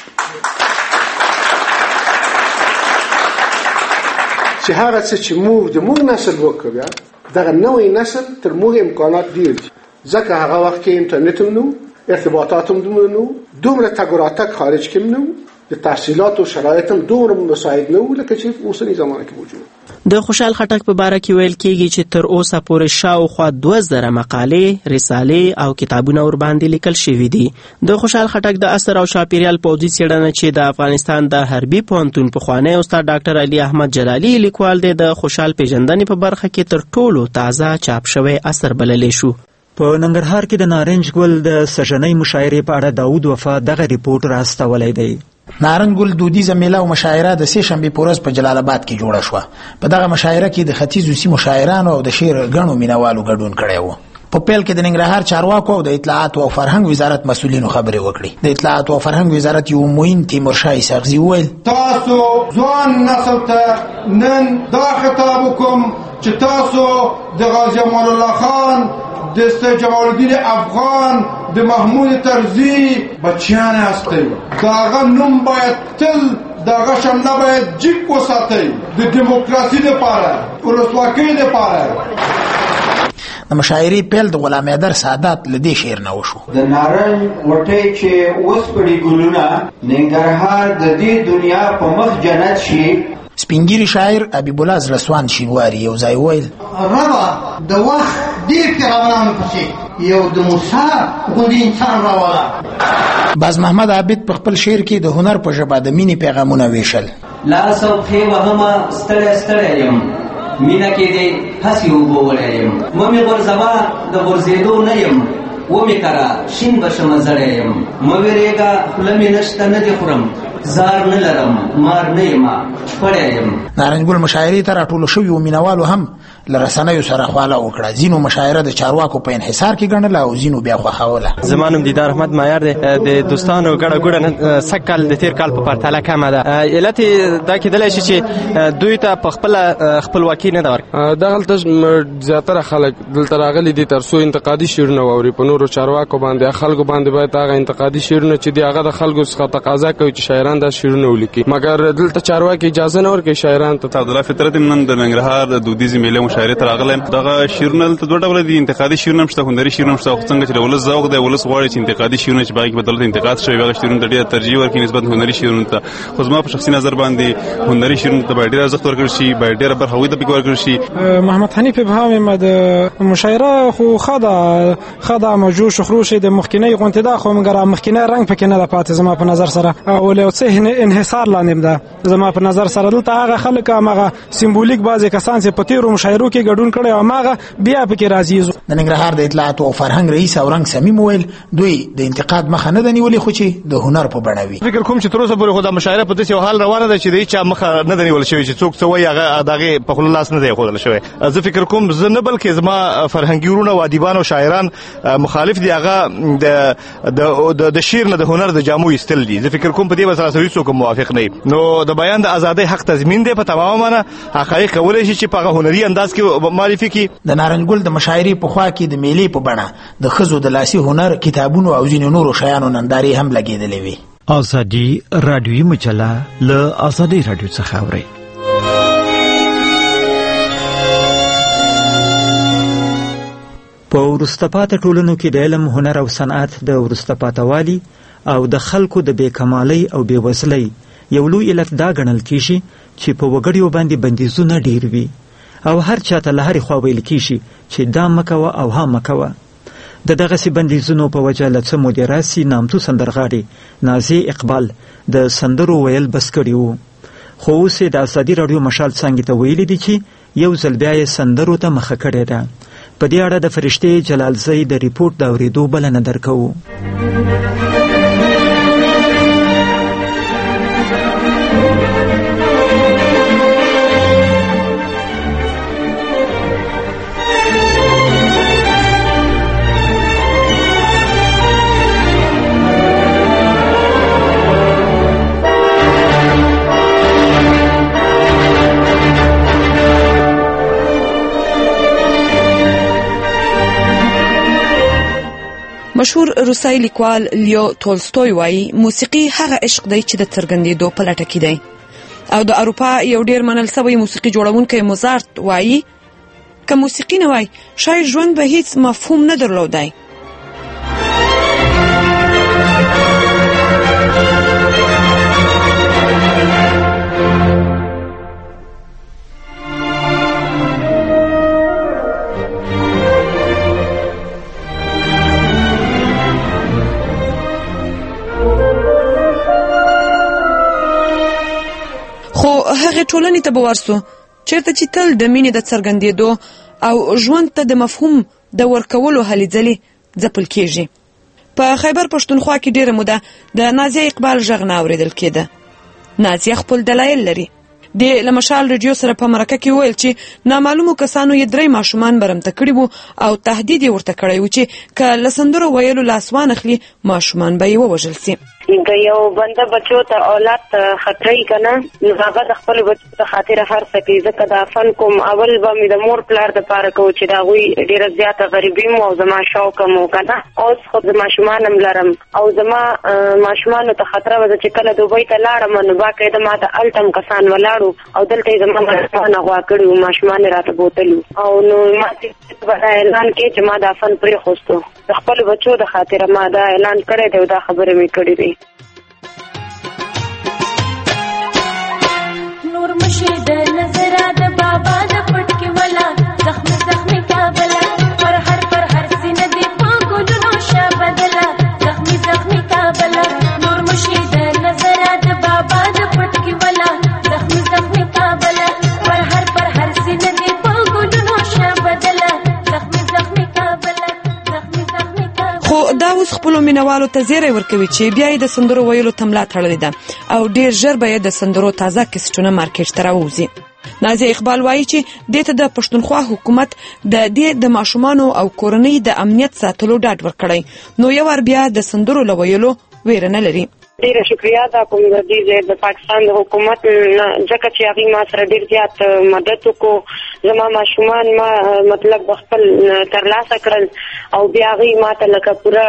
چې هغه څه چې موږ د موږ نسل وکړ بیا دغه نوې نسل تر موږ امکانات ډېر دي، ځکه هغه وخت کې انټرنیټ هم نو، ارتباطات هم دومره تګ و راتګ خارج کې نو، د تحصیلات او شرایط هم دومره مساعد نه و لکه چې اوسنی زمانه کې موجود. د خوشحال خټک په باره کې ویل کېږي چې تر اوسه پورې شاوخوا 2000 مقالې، رسالې او کتابونه ورباندې لیکل شوي دي. د خوشحال خټک د اثر او چاپیریال پوځي څېړنه چې د افغانستان د حربي پوهنتون پخوانی استاد ډاکټر علي احمد جلالي لیکوال دی، د خوشحال پیژندنې په برخه کې تر ټولو تازه چاپ شوی اثر بللی شو. په ننګرهار کې د نارنج ګل د سژنۍ مشاعرې په اړه داود وفا دغه ریپورت راستولی دی. نارنج ګل دودیزه میله او مشاعره د سې شنبې په ورځ په جلال آباد کې جوړه شوه. په دغه مشاعره کې د ختیځو سیمو شاعرانو او د شعر غنو مینوالو ګډون کړی و. په پیل کې د ننګرهار چارواکو او د اطلاعات او فرهنګ وزارت مسؤلینو خبرې وکړي. د اطلاعات او فرهنګ وزارت یو معین تیمورشاه اسحاقزي وویل تاسو ځوان نسل ته نن دا خطاب وکم چې تاسو د غازی امان الله خان، د سید جمال الدین افغان، د محمود طرزي بچیان هستئ. داغه نوم باید تل داغه شمله باید جیب وساتئ د دیموکراسي لپاره، ولسواکۍ لپاره. د مشاعرې پیل د غلام حیدر سادات له دې شعر نه وشو. د نارنج وټۍ چې وسپړي ګلونه، ننګرهار د دې دنیا په مخ جنت شي. سپینګیری شاعر حبیب الله زلسوان شینواری یو ځای ویل ربا د وخت ډېر پیغمبرانو پسې یو د موسی غوندې انسان راوړه. باز محمد عابد په خپل شعر کې د هنر په ژبه د مینې پیغامونه ویشل. لاس او پښې وهمه ستړی ستړی یم، مینه کې دې هسې اوبه وړی یم، ومې غورځوه د غورځېدو نه یم، ومې کره شین به شمه زړی یم، مه وېرېږه خوله مې نشته نه دې خورم، زار نه لرم مار نه یم پړی یم. نارنج ګل مشاعرې ته راټولو شویو مینوالو هم له رسنیو سره خواله وکړه. ځینو مشاعره د چارواکو په انحصار کې ګڼله او ځینو بیا خوښوله. زما نوم دیدار احمد معیار دی. د دوستانو ګډه ګوډه نن سږ کال د تېر کال په پرتله کمه ده. علت دا کېدلی شي چې دوی ته په خپله خپلواکي نه ده ورکړې. دغلته زیاتره خلک دلته راغلي دي تر څو انتقادي شعرونه واوري. په نورو چارواکو باندې خلکو باندې باید هغه انتقادي شعرونه چې دي هغه د خلکو څخه تقاضا کوي چې شاعران دا شعرونه ولیکي، مګر دلته چارواکي اجازه نه ورکوي شاعران ته. عبدالله فطرت نن د ننګرهار د دودیزې میلې مشاعرې ته راغلی. دغه شعرونه دلته دوه ډوله دي، انتقادي شعرونه هم شته، هنري شعرونه هم شته. څنګه چې د ولس ذوق دی، ولس غواړي چې انتقادي شعرونه چې باقي په دولت انتقاد شوي هغه شعرونه ته ډېره ترجیح ورکړي نسبت هنري شعرونو ته. خو زما په شخصي نظر باندې هنري شعرونو ته باید ډېر ارزښت ورکړل شي، باید ډېره برخه هغوی ته پکې ورکړل شي. محمد حنیف ابهام یم د مشاعره خو ښه ده موجوش خروش د مخکینۍ غونډې ده، خو مګر مخکینی رنګ پکې نه ده پاتې زما په نظر سره، او له څه انحصار لاندې ده. زما په نظر سره دلته هغه خلک هغه سیمبولیک بعضې کسان چې په تېرو مشاعرو کې ګډون کړی او هغه بیا پکې راځي. د ننګرهار د اطلاعات او فرهنګ رئیس اورنګ سمیم ویل دوی د انتقاد مخه نه ده نیولې، خو چې د هنر په بڼه وي. فکر کوم چې تر اوسه پورې خو دا مشاعره په داسې یو حال روانه ده چې د هېچا مخه نه ده نیول شوې چې څوک څه وایي هغه د هغې په خوله لاس نه دی ایښودل شوی. زه فکر کوم زه نه بلکې زما فرهنګي وروڼه او ادیبان او شاعران مخالف دي هغه د شعر نه د هنر د جامو ایستل دي. زه فکر کوم په دې به سراسري څوک موافق نه وي. نو د بیان د ازادۍ حق تضمین دی په تمامه معنه حقایق کولی شي چې په هغه هنري انداز کې معرفي کړي. د نارنج ګل د مشاعرې په خوا کې د میلې په بڼه د ښځو د لاسي هنر کتابونو او ځینو نورو شیانو نندارې هم لګېدلې وي. ازادي رادیوي مجله له ازادي رادیو څخه اورئ. په وروسته پاتې ټولنو کې د علم، هنر او صنعت د وروسته پاتهوالي او د خلکو د بېکمالۍ او بېوزلۍ یو لوی علت دا ګڼل کېږي چې په وګړیو باندې بندیزونه ډېر وي او هر چاته له هرې خوا ویل کېږي چې دا مه کوه او ها مه کوه. د دغسې بندیزونو په وجه له څه مودې راسي نامتو سندرغاړې نازیې اقبال د سندرو ویل بس کړي وو، خو اوس یې د ازادي راډیو مشال څانګې ته ویلي دي چې یو ځل بیا یې سندرو ته مخه کړې ده. په دې اړه د فرشتې جلالزی د ریپورټ د اورېدو بلنه درکوو. مشهور روسي لیکوال لیو تولستوی وایي موسیقي هغه عشق دی چې د څرګندېدو په لټه کې دی. او د اروپا یو ډیر منل شوی موسیقي جوړونکی موزارت وایي که موسیقي نه وای شاید ژوند به هیڅ مفهوم نه درلودای. هغه ټولنې ته به ورسو چیرته چې تل د مینې د څرګندېدو او ژوند ته د مفهوم د ورکولو هلې ځلې ځپل کیږي. په خیبر پښتونخوا کې ډیره موده د نازیه اقبال غږ نه اوریدل کېده. نازیه خپل دلایل لري. د لمشال رادیو سره په مرکه کې ویل چې نامعلومو کسانو یې 3 ماشومان برمته کړي وو او تهدید یې ورته کړی و چې که له سندرو ویلو لاس وانخلي ماشومان به یې ووژل سي. که یو بنده بچو ته اولاد خطرې کنه نو هغه د خپل بچو په خاطر هر څه کوي. ځکه دا فن کوم اول به مې د مور پلار د پاره کو چې دا غوي ډیره زیاته غریبي مو او زما شوق مو کنه. اوس خو د ماشومان لرم او زما ماشومان ته خطر وځي چې کله دوبۍ ته لاړم نو باقاعده ما ته التم کسان ولاړو او دلته زما ماشومان غوا کړو ماشومان راته بوتلو او نو ما ته اعلان کې چې ما دا فن پرې خوستو د خپل بچو د خاطر ما دا اعلان کړی دی او دا خبره مې کړې دی. نور مشید نظر د بابا د پټ کې ولا زخم زخم کابل پر هر سینه دی په ګلونو شابدلا زخم زخم کابل نور مشید نظر د بابا د پټ کې ولا زخم زخم کابل پر هر سینه دی په ګلونو شابدلا زخم زخم کابل زخم زخم کابل. خو دا اوس خپل مینوالو ته زیری ورکوي چې بیا د سندرو ویلو تملا تړلې ده او ډیر ژر به د سندرو تازه کیسټونه مارکیټ ته راوځي. نازیه اقبال وایي چې دته د پښتونخوا حکومت د ماشومانو او کورنۍ د امنیت ساتلو ډاډ ورکړی نو یو ور بیا د سندرو لویلو ویره نه لري. ډیره شکریا دا کوم د دې د پاکستان د حکومت ځکه چې هغه ما سره ډیر زیات مدد وکړو. زما ماشومان ما مطلب خپل ترلاسه کړل او بیا هغه ما ته لکه پورا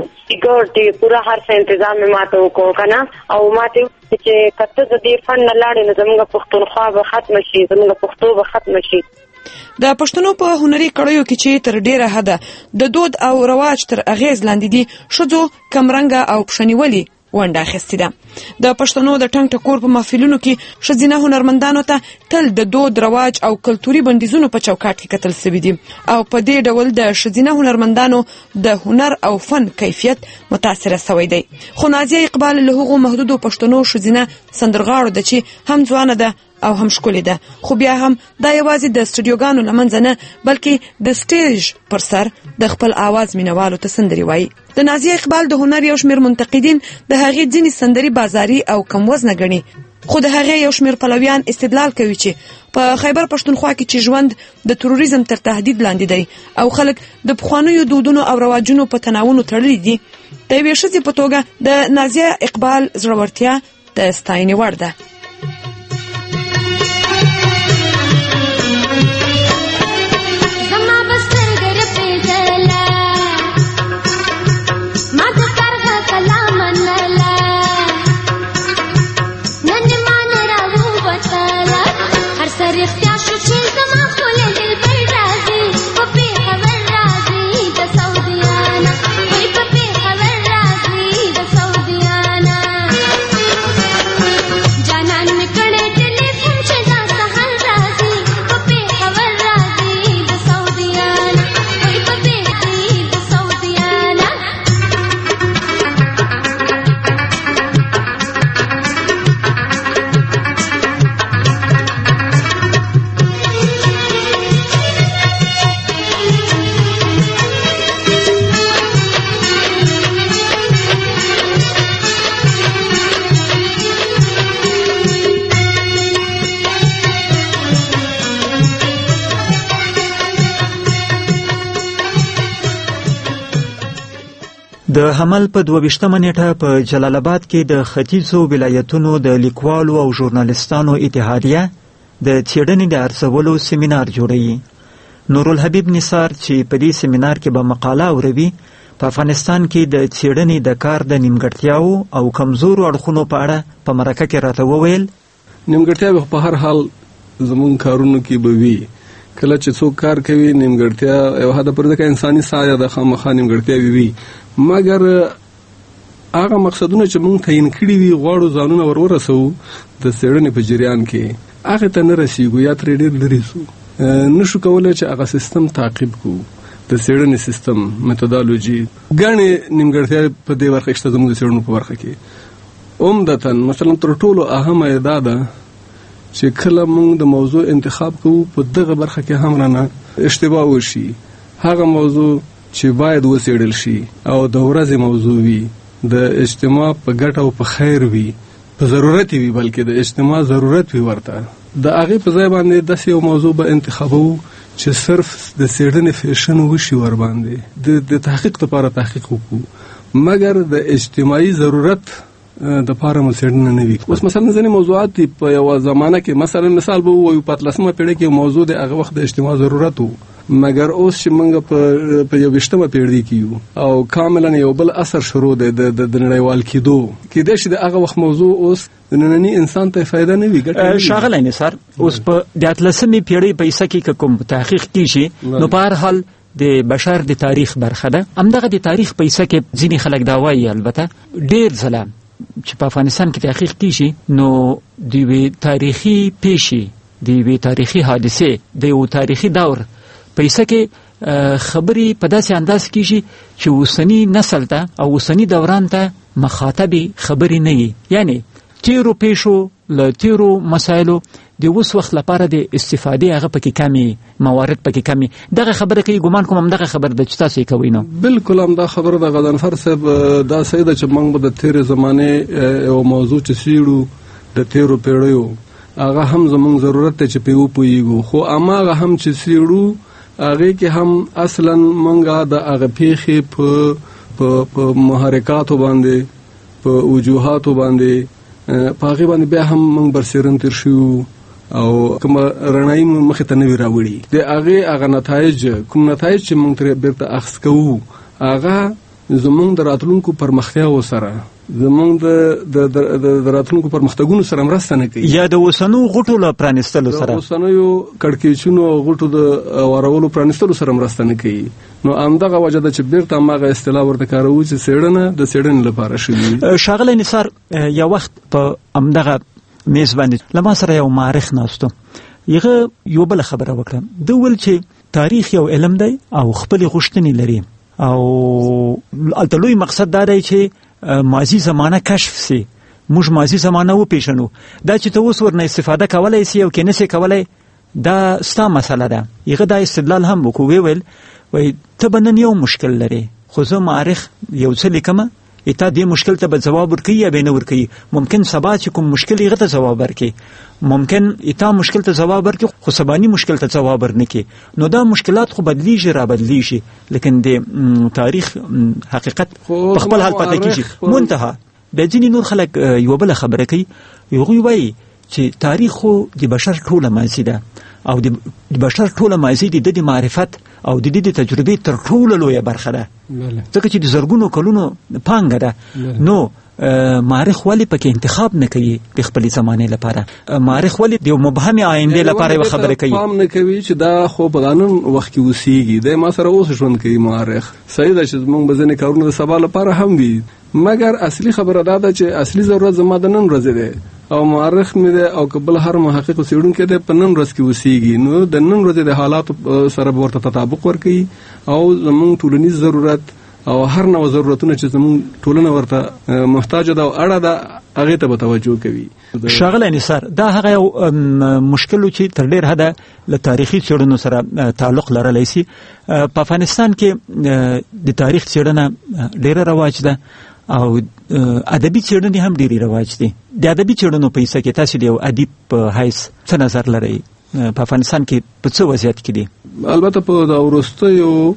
سکیورټي پورا هر څه تنظیم ما ته وکړو کنه او ما ته چې کته د دې فن نه لاړې نو زموږ پښتونخوا به ختم شي زموږ پښتو به ختم شي. د پښتنو په هنري کړیو کې چې تر ډیره حده د دود او رواج تر اغیز لاندې دي شذو کمرنګ او پښنیولي ونډه اخیستې ده. د پښتنو د ټنګ ټکور په محفلونو کې ښځینه هنرمندانو ته تل د دود رواج او کلتوري بندیزونو په چوکاټ کې کتل سوي دي او په دې ډول د ښځینه هنرمندانو د هنر او فن کیفیت متاثره سوی دی. خو نازیه اقبال له هغو محدودو پښتنو ښځینه سندرغاړو ده چې هم ځوانه ده او هم ښکلې ده خو بیا هم دا یوازې د سټوډیوګانو له منځه نه بلکې د سټیج پر سر د خپل آواز مینوالو ته سندرې وایي. د نازیه اقبال د هنر یو شمېر منتقدین د هغې ځینې سندرې بازاري او کم وزنه ګڼي خو د هغې یو شمېر پلویان استدلال کوي چې په خیبر پښتونخوا کې چې ژوند د تروریزم تر تهدید لاندې دی او خلک د پخوانیو دودونو او رواجونو په تناونو تړلي دي د یوې ښځې په توګه د نازیه اقبال زړورتیا د ستاینې وړ ده. د حمل په 22مه نیټه په جلال آباد کې د ختیځو ولایتونو د لیکوالو او ژورنالیستانو اتحادیه د څېړنې د ارزولو سیمینار جوړوي. نورالحبیب نثار چې په دې سیمینار کې به مقاله اوروي په افغانستان کې د څېړنې د کار د نیمګړتیاو او کمزورو اړخونو په اړه په مرکه کې راته وویل. نیمګړتیا په هر حال زموږ کارونو کې به وي کله چې څوک کار کوي نیمګړتیا یو حد پر ځکه انساني سایه د خامخا نیمګړتیا وي مګر هغه مقصدونه چې موږ تعین کړي وي غواړو ځانونه ورسو د څېړنې په جریان کې هغه ته نه رسیږو یا ترې ډېر لرې سو نشو کولی چې هغه سیستم تعقیب کړو د څېړنې سیستم میتودالوژي ګڼې نیمګړتیا په دې برخه شته زموږ د څېړنو په برخه کې عمدتاً مثلا تر ټولو اهمه دا ده چې کله موږ د موضوع انتخاب کوو په دغه برخه کې هم رانه اشتباه وشي هغه موضوع چې باید وڅېړل شي او د ورځې موضوع وي، د اجتماع په ګټه او په خیر وي، په ضرورت وي، بلکې د اجتماع ضرورت وي ورته، د هغې په ځای باندې داسې یو موضوع به انتخابو چې صرف د څېړنې فیشن وشي ور باندې د تحقیق لپاره تحقیق وکړو، مګر د اجتماعي ضرورت د پاره مو څېړنه نه وي. اوس مثلا ځینې موضوعات دي په یوه زمانه کې، مثلا مثال به ووایو په 18مه پیړۍ کې موضوع د هغه وخت د اجتماع ضرورت و، مګر اوس چې موږ په 21مه پیړۍ کې یو او کاملا یو بل اثر شروع دی د نړیوال کېدو، کېدای شي د هغه وخت موضوع اوس د ننني انسان ته فایده نه وي. ښاغلی نثار، اوس په 18مې پیړۍ په حصه کې کوم تحقیق کیږي نو په هر حال د بشر د تاریخ برخه ده. همدغه د تاریخ په حصه کې ځینې خلک دا وایي البته ډېر ځله چې په افغانستان کې تحقیق کیږي نو د یوې تاریخي پیښې، د یوې تاریخي حادثې، د یو تاریخي دور په حصه کې خبرې په داسې انداز کیږي چې اوسني نسل ته او اوسني دوران ته مخاطبې خبرې نه وي، یعنی تیرو پیښو له تیرو مسایلو د اوس وخت لپاره د استفادې هغه پکې کمی، موارد پکې کمی. دغه خبره کوي، ګمان کوم همدغه خبره ده چې تاسو یې کوئ. نو بالکل همدا خبره ده غضنفر صاحب، دا صحیح ده چې موږ به د تیرې زمانې یو موضوع چې څېړو د تیرو پیړیو هغه هم زموږ ضرورت دی چې پرې وپوهېږو، خو هماغه هم چې څېړو هغې کې هم اصلا موږ د هغه پیښې په محرکاتو باندې، په وجوهاتو باندې، په هغې باندې بیا هم موږ برسېرن تېر شوي او کومه رڼایي مخې ته نه وي راوړي. د هغې هغه نتایج، کوم نتایج چې موږ ترې بیرته اخذ کوو، هغه زموږ د راتلونکو پرمختیاو سره، زموږ د راتلونکو پرمختګونو سره مرسته نه کوي، یا د اوسنو غوټو له پرانیستلو سره، د اوسنیو کړکېچونو او غوټو د وارولو پرانیستلو سره مرسته نه کوي. نو همدغه وجه ده چې بیرته هماغه اصطلاح ورته کاروو چې څېړنه د څېړنې لپاره شوي. ښاغلی نثار، یو وخت په همدغه میز باندې له ما سره یو مورخ ناست و، هغه یوه بله خبره وکړه. ده وویل چې تاریخ یو علم دی او خپلې غوښتنې لري او هلته لوی مقصد دا دی چې ماضي زمانه کشف سي، موږ ماضي زمانه وپېژنو. دا چې ته اوس ورنه استفاده کولی سي او که نه سي کولی دا ستا مسله ده. هغه دا استدلال هم وکړو، ویل وایي ته به نن یو مشکل لرې، خو زه مورخ یو څه لیکمه، تا دې مشکل ته به ځواب ورکوي یا به نه ورکوي. ممکن سبا چې کوم مشکل هغه ته ځواب ورکړي، ممکن تا مشکل ته ځواب ورکړي خو سباني مشکل ته ځواب ورنکړي. نو دا مشکلات خو بدلیږي، را بدلیږي، لیکن د تاریخ حقیقت په خپل حال پاتې کېږي. منتها بیا ځینې نور خلک یوه بله خبره کوي، هغوی وایي چې تاریخ خو د بشر ټوله ماضي ده او د بشر ټوله ماضي د معرفت او د دې د تجربې تر ټولو لویه برخه ده، ځکه چې د زرګونو کلونو پانګه ده. نو مورخ ولې پکې انتخاب نه کوي د خپلې زمانې لپاره؟ مورخ ولې د یو مبهمې آیندې لپاره یوه خبره کوي؟ پام نه کوي چې دا خو په قانون وخت کې اوسېږي، دی ما سره اوس ژوند کوي مورخ. صحیح ده چې موږ به ځینې کارونه د سبا لپاره هم وي، مګر اصلي خبره دا ده چې اصلي ضرورت زما د نن ورځې دی او مورخ مې دی او که بل هر محقق او څېړونکی دی په نن ورځ کې اوسېږي. نو د نن ورځې د حالاتو سره به ورته تطابق ورکوي او زموږ ټولنیز ضرورت او هر نوع ضرورتونه چې زموږ ټولنه ورته محتاجه ده او اړه ده هغې ته به توجه کوي. ښاغلی نثار، دا هغه یو مشکل چې تر ډېر حده له تاریخي څېړنو سره تعلق لرلی سي. په افغانستان کې د تاریخ څېړنه ډېره رواج ده او ادبي څېړنې هم ډېرې رواج دي. د ادبي څېړنو په حصه کې تاسو د یو ادیب په حیث څه نظر لرئ؟ په افغانستان کې په څه وضعیت کې دي؟ البته په دا وروستیو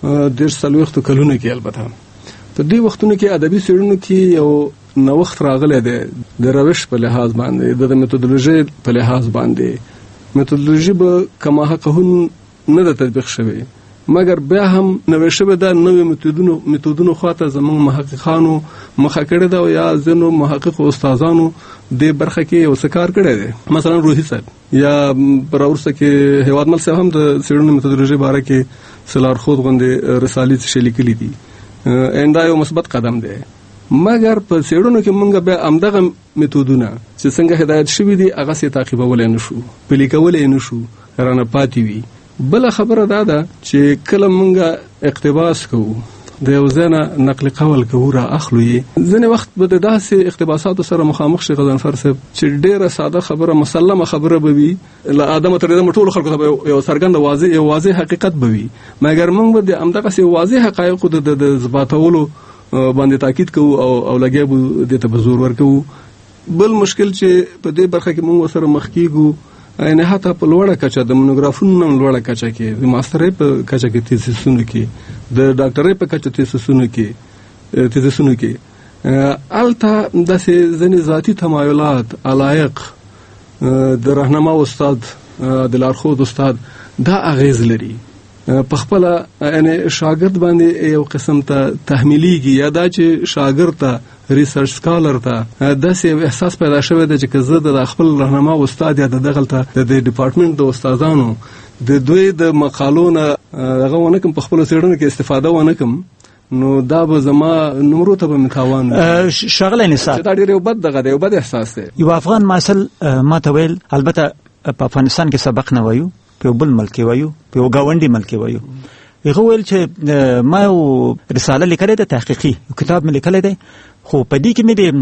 40 کلونو کې، البته په دې وختونو کې ادبي څېړنو کې یو نوښت راغلی دی د روش په لحاظ باندې، د میتودولوژي په لحاظ باندې. میتودولوژي به کما حق هم نه ده تطبیق شوې، مګر بیا هم نوې شوې ده، نوې میتودونو خواته زموږ محققانو مخه کړې ده او یا ځینو محققو استادانو دې برخه کې یو څه کار کړی دی. مثلا روحي صاحب یا پر وروسته کې هیوادمل صاحب هم د څېړنې میتودولوژي باره کې سلارخود غوندې رسالې څه لیکلي دي، دا یو مثبت قدم دی. مګر په څېړنو کې موږ بیا همدغه میتودونه چې څنګه هدایت شوي دي هغسې تعقیبولی نه شو، پلي کولی نه شو، رانه پاتې وي. بله خبره دا ده چې کله موږ اقتباس کوو د یو ځای نه نقل قول کوو را اخلو یې. ځینې وخت به د داسې اقتباساتو سره مخامخ شي غضنفر صاحب چې ډېره ساده خبره مسلمه خبره به وي، له آدمه تر دمه ټولو خلکو ته یو څرګند واضح حقیقت به وي، مګر موږ به د همدغسې واضح حقایقو د ثباتولو باندې تاکید کوو او لګیا به دې ته به زور ورکوو. بل مشکل چې په دې برخه کې موږ ورسره مخ کېږو نهایت په لوړه کچه د مونوګرافونو نه لوړه کچه کې، د ماسترۍ په کچه کې تیزیسونو کې، د ډاکټرۍ په کچه تیزیسونو کې الته داسې ځینې ذاتي تمایلات علایق د راهنما استاد د لارښود استاد دا اغیز لري په خپل یعنی شاګرد باندې یو قسم ته تحمیلیږي، یا دا چې شاګرد ته ریسرچ سکالر ته داسې احساس پیدا شوی دی چې که زه د خپل راهنما استاد یا دغلته د ډپارټمنټ د استادانو د دوی د مقالو نه هغه ونه کوم په خپل څېړنه کې استفاده ونه کوم نو دا به زما نمرو ته به متاوان شغله نثار دا ډېر یو بد احساس دی. یو افغان مسل ما ته ویل البته په افغانستان کې سبق نه وایو، په بل ملک وایو، په گاونډي ملک وایو. هغه ویل چې ما یو رساله لیکلې ده تحقیقي، کتاب مې لیکلی دی، خو په دې کې مې د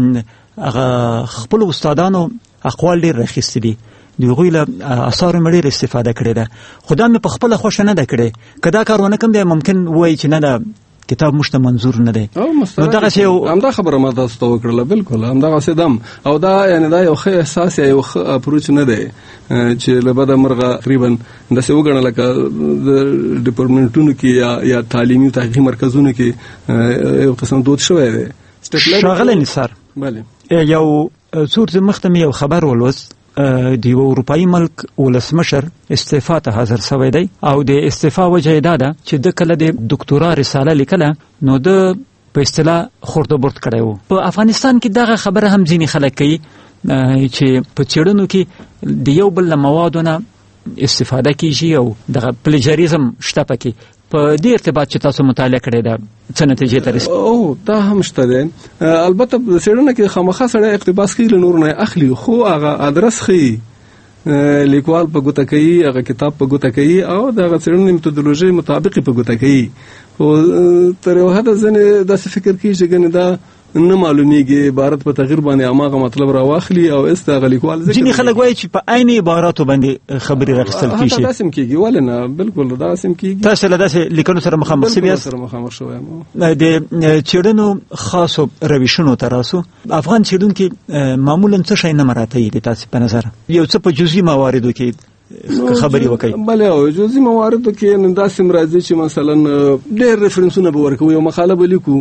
خپل استادانو اقوال ډېر راخیستي دي، د هغوی له اثارو مې ډېر استفاده کړې ده، خو دا مې په خپله خوښه نه ده کړې. که دا کار ونه کړم بیا ممکن ووایي چې نه ده کتاب موږ ته منظور نه دی. نو دغسې همدا خبره ما تاسو ته وکړله، بالکل همدغسې دم او دا یعنې دا یو ښه احساس یا یو ښه اپروچ نه دی چې له بده مرغه تقریبا داسې وګڼه لکه د ډپارټمنټونو کې یا تعلیمي تحقیقي مرکزونو کې یو قسم دود شوی دی. ښاغلی نثار، یو څو ورځې مخته مې یو خبر ولوست د یو اروپایي ملک ولسمشر استعفا ته حاضر شوی دی او د استعفا وجه یې دا ده چې د کله د دکتورا رساله لیکله نو د په اصطلاح خردبرد کړی و. په افغانستان کې دغه خبره هم ځینې خلک کوي چې په څېړنو کې د یو بل له موادو نه استفاده کیږي او دغه پلیجریزم شته پکې. په دې ارتباط چې تاسو مطالعه کړې ده څه نتیجې ته رسېږي؟ دا هم شته دی. البته څېړنه کې خامخا سړی اقتباس کوي له نورو نه اخلي، خو هغه ادرس ښیي، لیکوال په ګوته کوي، هغه کتاب په ګوته کوي او د هغه څېړنې میتودولوژۍ مطابق په ګوته کوي. خو تر یو حده ځینې داسې فکر کوي چې ګنې دا نه معلومیږي، عبارت په تغییر باندې هماغه مطلب راواخلي او استغه لیکوال ځینې خلک وایي چې په عین عباراتو باندې خبرې راخیستل کیږي. داسې کیږي، ولې نه، بالکل داسې کیږي. تاسو له داسې لیکنو سره مخامخ شوي یاست؟ سره مخامخ شوی یم. د څېړنو خاصو روشونو ته راسو. افغان څېړونکي معمولا څه شی نه مراعتوي د تاسو په نظر؟ یو څه په جزئي مواردو کې خبرې وکړي. بله او جزئي مواردو کې داسې راځي چې مثلا ډېر ریفرنسونه به ورکوو، یو مقاله به لیکو،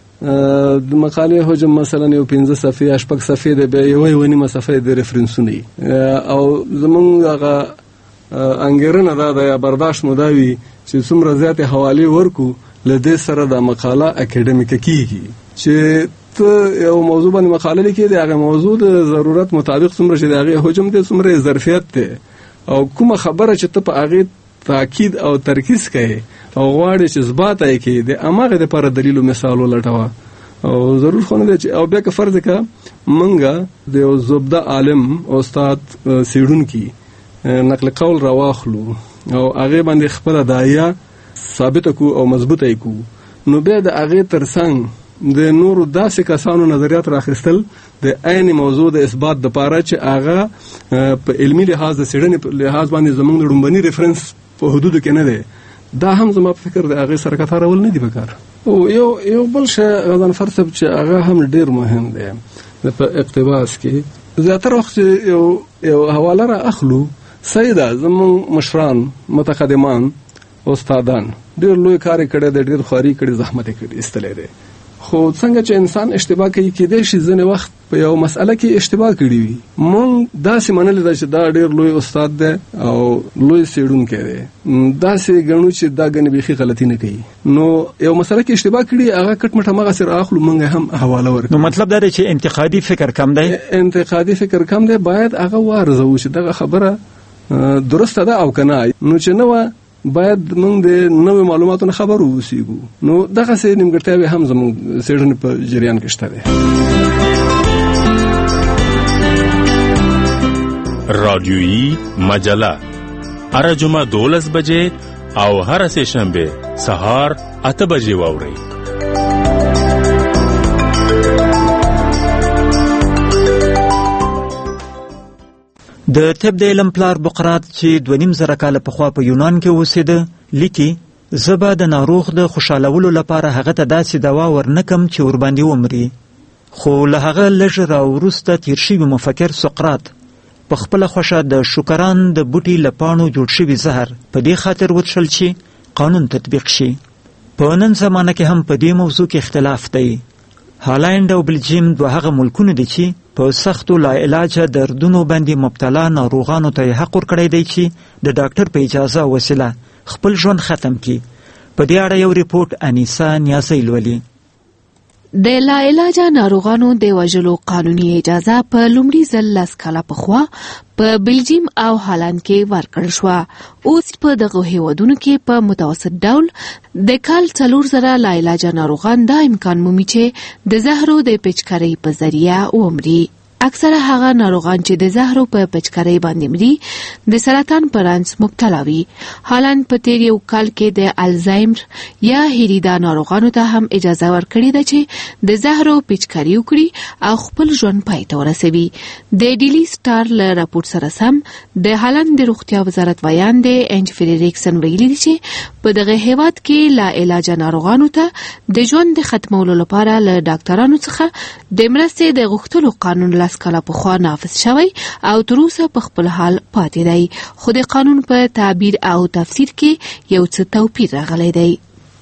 د مقالې حجم مثلا یو 15 صفحې یا 6 صفحې د بیا یو نیمه صفحې د ریفرنسونه او زمونږ هغه انګیرنه دا د برداشت مو دا وي چې څومره زیاتې حوالې ورکو له دې سره د مقاله اکیډمیکه کیږي. چې ته یو موضوع باندې مقاله لیکې د هغه موضوع د ضرورت مطابق څومره چې د هغې حجم دی څومره ظرفیت دی او کومه خبره چې ته په هغې تاکید او ترکیز کوي او غواړي چې ثبات یې کړي د هماغې دپاره دلیل او مثال ولټوه او ضرور خو نه دی چې او بیا که فرض کړه موږ د یو زبده عالم استاد څېړونکي نقل قول راواخلو او هغې باندې خپله داعیه ثابته کړو او مضبوطه یې کړو، نو بیا د هغې تر څنګ د نورو داسې کسانو نظریات راخیستل د عین موضوع د اثبات دپاره چې هغه په علمي لحاظ د څېړنې په لحاظ باندې زموږ د ړومبني ریفرنس په حدودو کې نه دی، دا هم زما په فکر د هغې سره کتارول نه دي پکار. او یو بل شی غضنفر صاحب چې هغه هم ډېر مهم دی په اقتباس کې زیاتره وخت یو حواله را اخلو، صحیح ده زموږ مشران متقدمان استادان ډېر لوی کار یې کړی دی، ډېر خواري کړې، زحمت یې کړی ایستلی دی، خو څنګه چې انسان اشتباه کوي کېدای شي ځینې وخت په یو مسئله کې اشتباه کړي وي. مونږ داسې منلې ده چې دا ډېر لوی استاد دی او لوی څېړونکی دی، داسې ګڼو چې دا ګنې بیخي غلطي نه کوي، نو یو مسئله کې اشتباه کړي هغه کټ مټ هماغسې رااخلو، مونږ هم حواله ورکړو. نو مطلب دا دی چې انتقادي فکر کم دی؟ انتقادي فکر کم دی، باید هغه وارزوو چې دغه خبره درسته ده او که نه، نو چې نه وه باید موږ د نوې معلوماتو نه خبر واوسېږو. نو دغسې نیمګړتیاوې هم زموږ څېړنې په جریان کې شته دی. رادیویي مجله هره جمعه 12 بجې او هر سه شنبه سهار 8 بجې واورئ. د طب د علم پلار بقراط چې 2.5 کاله پخوا په یونان کې اوسېده لیکي زه به د ناروغ د خوشحالولو لپاره هغه ته داسې دوا ورنکم چې ورباندې ومري. خو له هغه لږ راوروسته تیر شوي مفکر سقراط په خپله خوښه د شوکران د بوټي له پاڼو جوړ شوي زهر په دې خاطر وڅښل چې قانون تطبیق شي. په نن زمانه کې هم په دې موضوع کې اختلاف دی. هالند او بلجیم دوه هغه ملکونه دي چې په سختو لا علاجه دردونو باندې مبتلا ناروغانو ته حق ورکړی دی چې د ډاکټر په اجازه وسیله خپل ژوند ختم کړي. په دې اړه یو ریپورت انیسا نیازی لولي. د لا علاجه ناروغانو د وژلو قانوني اجازه په لومړي ځل 10 کاله پخوا په بلجیم او هالند کې ورکړل شوه. اوس په دغه هیوادونو کې په متوسط ډول د کال 4,000 لا علاجه ناروغان دا امکان مومي چې د زهرو د پیچکارۍ په ذریعه ومري. اکثره هغه ناروغان چې د زهرو په پیچکارۍ باندې مري د سرطان په رنځ مبتلا وي. هالند په تیر یو کال کې د الزایمر یا هیریدا ناروغانو ته هم اجازه ورکړې ده چې د زهرو پیچکاري وکړي او خپل ژوند پای ته ورسوي. د ډیلی سټار له راپور سره سم د هالند د روغتیا وزارت ویان د انج فریریکسن ویلي دي چې په دغه هیواد کې لا علاجه ناروغانو ته د ژوند د ختمولو لپاره له ډاکټرانو څخه د مرستې د غوښتلو قانون 10 کاله پخوا نافذ شوی او تر اوسه په خپل حال پاتې دی. خو د قانون په تعبیر او تفسیر کې یو څه توپیر راغلی دی.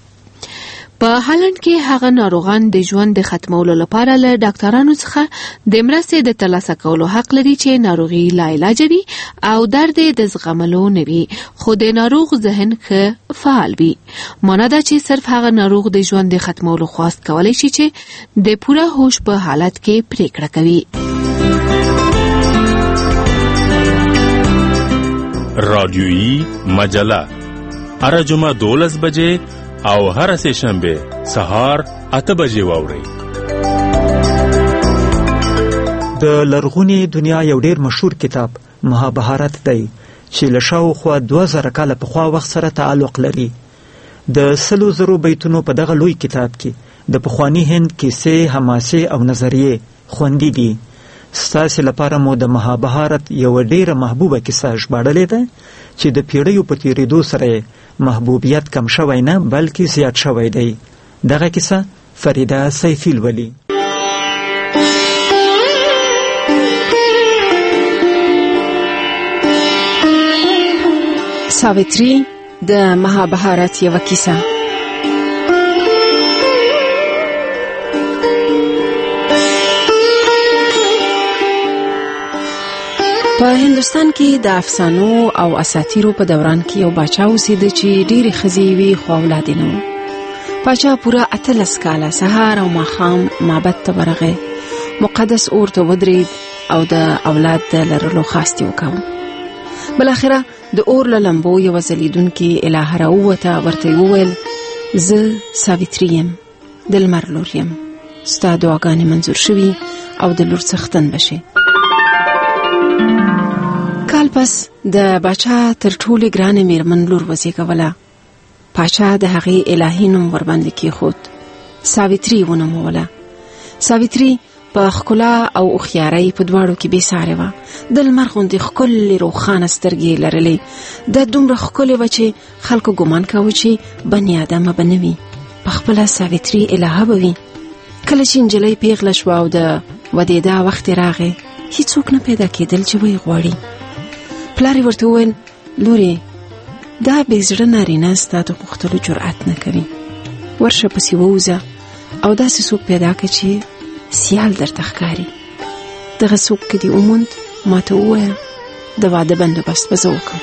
په هالند کې هغه ناروغان د ژوند د ختمولو لپاره له ډاکټرانو څخه د مرستې د ترلاسه کولو حق لري چې ناروغي لا علاج وي او درد د زغملو نه وي، خو د ناروغ ذهن ښه فعال وي. مانا دا چې صرف هغه ناروغ د ژوند د ختمولو خواست کولی شي چې د پوره هوش په حالت کې پریکړه کوي. رادیویی مجله هر جمعه 12 بجې او هر سه شنبه سهار 8 بجې واورئ. د لرغونی دنیا یو ډیر مشهور کتاب مهابهارت دی چې له شاوخوا 2000 کاله پخوا وخت سره تعلق لري. د 100,000 بیتونو په دغه لوی کتاب کې د پخوانی هند کیسې، حماسې او نظریې خوندي دي. ستاسې لپاره مو د مهابهارت یو ډیره محبوبه کیسه ژباړلې ده چې د پیړیو په تیریدو سره محبوبیت کم شوی نه بلکې زیات شوی دی. دغه کیسه فریده سیفی لولي. ساویتری د مهابهارت یو کیسه. په هندوستان کې د افسانو او اساطیرو په دوران کې یو باچا اوسېده چې ډېرې ښځې وې خو اولاد یې نه و. باچا پوره 18 کاله سهار او ماښام معبد ته ورغی، مقدس اور ته ودرېد او د اولاد د لرلو خواست یې وکړ. بالاخره د اور له لمبو یوه ځلېدونکې الهه راووته، ورته یې وویل زه ساویتري یم، د لمر لور یم، ستا دعاګانې منظور شوي او د لور څښتن بشي. کال پس د باچا تر ټولې ګرانې میرمن لور وزېږوله. باچا د هغې الهي نوم ورباندې کېښود، ساویتري ونوموله. ساویتري په ښکلا او هوښیارۍ په دواړو کې بې سارې وه. د لمر غوندې ښکلې روښانه سترګې یې لرلې. دا دومره ښکلې وه چې خلکو ګمان کاوه چې بني آدمه به نه وي، په خپله ساویتري الهه به وي. کله چې نجلۍ پیغله شوه او د ودېدا وخت یې راغی، هیڅوک نه پیدا کېدل چې ویې غواړي. پلار یې ورته وویل لورې، دا بې زړه نارینه ستا د غوښتلو جرأت نه کوي، ورشه پسې ووځه او داسې څوک پیدا کړه چې سیال درته ښکاري. دغه څوک که دې وموند ما ته ووایه، د واده بندوبست به زه وکړم.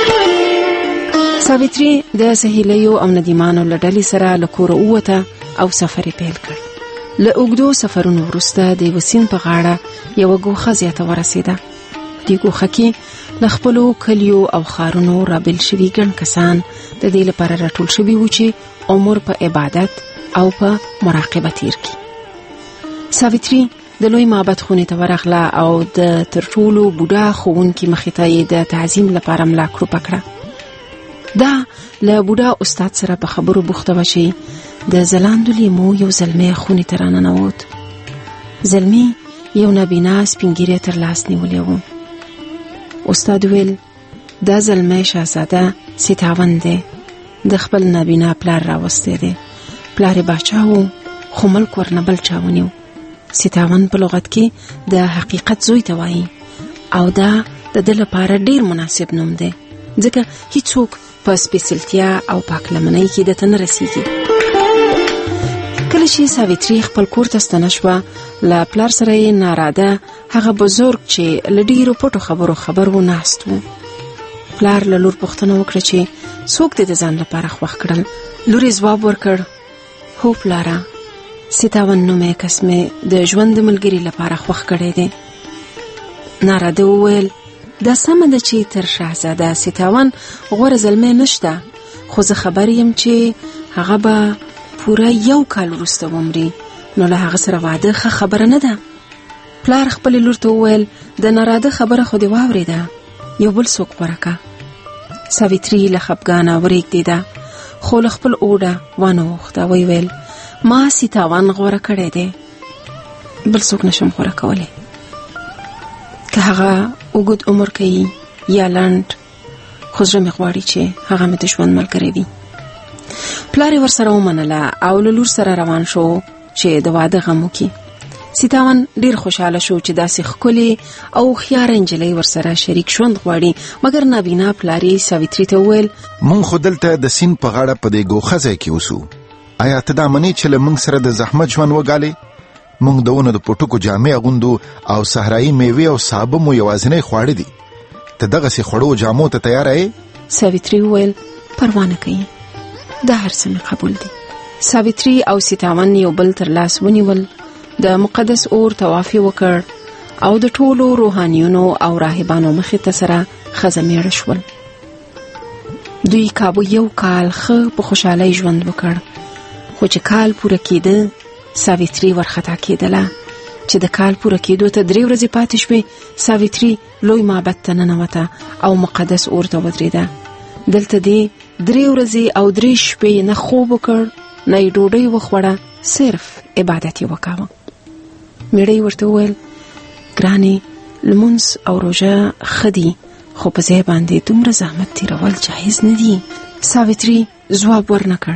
ساویتري د سهیلیو او ندیمانو له ډلې سره له کوره ووته او سفر یې پیل کړ. له اوږدو سفرونو وروسته د یوه سیند په غاړه یوه ګوښه ځای ته ورسېده. دې ګوښه کې له خپلو کلیو او ښارونو رابیل شوي ګڼ کسان د دې لپاره راټول شوي وو چې عمر په عبادت او په مراقبه تیر کړي. ساویتري د لوی معبد خونې ته ورغله او د تر ټولو بوډا ښوونکي مخې ته یې د تعظیم لپاره ملا کړوپه کړه. دا له بوډا استاد سره په خبرو بوخته و چې د ځلاندو لیمو یو زلمی خونې ته راننوت. زلمی یو نابینا سپینګیری تر لاس نیولی و. استاد ویل دا زلمی شهزاده سیتاون دی، د خپل نابینا پلار راوستی دی. پلار یې باچا و خو ملک ورنه بل چا ونیو. سیتاون په لغت کې د حقیقت زوی ته وایي او دا د ده لپاره ډیر مناسب نوم دی ځکه هیڅوک په سپیڅلتیا او پاکلمنۍ کې د ته نه رسیږي. کله چې ساویتري خپل کور ته ستنه شوه له پلار سره یې ناراده هغه بزرګ چې له ډیرو پټو خبرو خبر و ناست و. پلار له لور پوښتنه وکړه چې څوک دې د ځان لپاره خوښ کړل. لور یې ځواب ورکړ هو پلاره، سیتاون نومې کس مې د ژوند د ملګري لپاره خوښ کړی دی. ناراده وویل دا سمه ده چې تر شهزاده سیتاون غوره زلمی نشته، خو زه خبر یم چې هغه به پوره 1 کال وروسته ومري، نو له هغه سره واده ښه خبره نه ده. پلار خپل لور ته وویل د ناراده خبره خو دې واورېده، یو بل څوک غوره که. ساویتري له خپګانه ورېږدېده خو له خپل اوډه وانه وغوښته. ویې ویل ما سیتاون غوره کړی دی، بل څوک نشم غوره کولی. که هغه اوږد عمر کوي یا لنډ، خو زړه مې غواړي چې هغه مې د ژوند ملګری وي. پلار یې ورسره ومنله او له لور سره روان شو چې د واده غم وکړي. سیتاون ډیر خوشحاله شو چې داسې ښکلې او هوښیاره نجلۍ ورسره شریک ژوند غواړي، مګر نابینا پلار یې ساویتري ته وویل مونږ خو دلته د سیند په غاړه په دې ګوښه ځای کې اوسو، آیا ته دا منې چې له مونږ سره د زحمت ژوند وګالې؟ مونږ د ونو د پوټکو جامې اغوندو او صحرایي میوې او سابه مو یوازینی خواړه دي، ته دغسې خوړو جامو ته تیاره یې؟ ساویتري وویل پروا نه کوي، دا هر څه مې قبول دي. ساویتري او سیتاون یو بل تر لاس ونیول، د مقدس اور طواف وکړ او د ټولو روحانیونو او راهبانو مخې ته سره ښځه میړه شول. دوی کابو 1 کال ښه په خوشحالۍ ژوند وکړ، خو چې کال پوره کېده ساویتري ورخطا کېدله. چې د کال پوره کېدو ته 3 ورځې پاتې شوې، ساویتري لوی معبد ته ننوته او مقدس اور ته ودرېده. دلته دې 3 ورځې او 3 شپې نه خوب وکړ نه یې ډوډۍ وخوړه، صرف عبادت یې وکاوه. میړه ورته وویل ګرانې لمونځ او روژه ښه دي، خو په ځای باندې دومره زحمت تېرول جایز نه دي. ساویتري ځواب ورنکړ.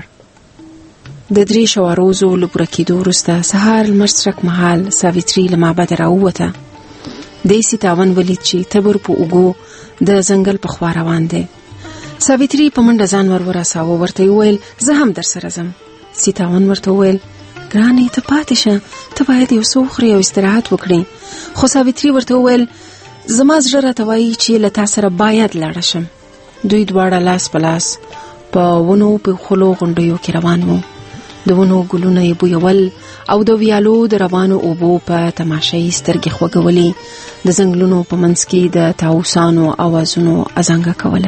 د 3 شواروزو له پوره کېدو وروسته سهار لمر څرک مهال ساویتري له معبده راووته. دې سیتاون ولید چې تبر په اوږو د ځنګل په خوا روان دی. ساویتري په منډه ځان ورساوه، ورته وویل زه هم در سره ځم. سیتاون ورته وویل ګرانې ته پاتې شه، ته باید یو څه وخورې او استراحت وکړې. خو ساویتري ورته وویل زما زړه راته وایي چې له تا سره باید لاړه شم. دوی دواړه لاس په لاس په ونو په خلو غونډیو کې روان وو. د ونو ګلونه یې بویول او د ویالو د روانو اوبو په تماشایي سترګې خوږولې. د ځنګلونو په منځ کې د طاووسانو اوازونو ازانګه کوله.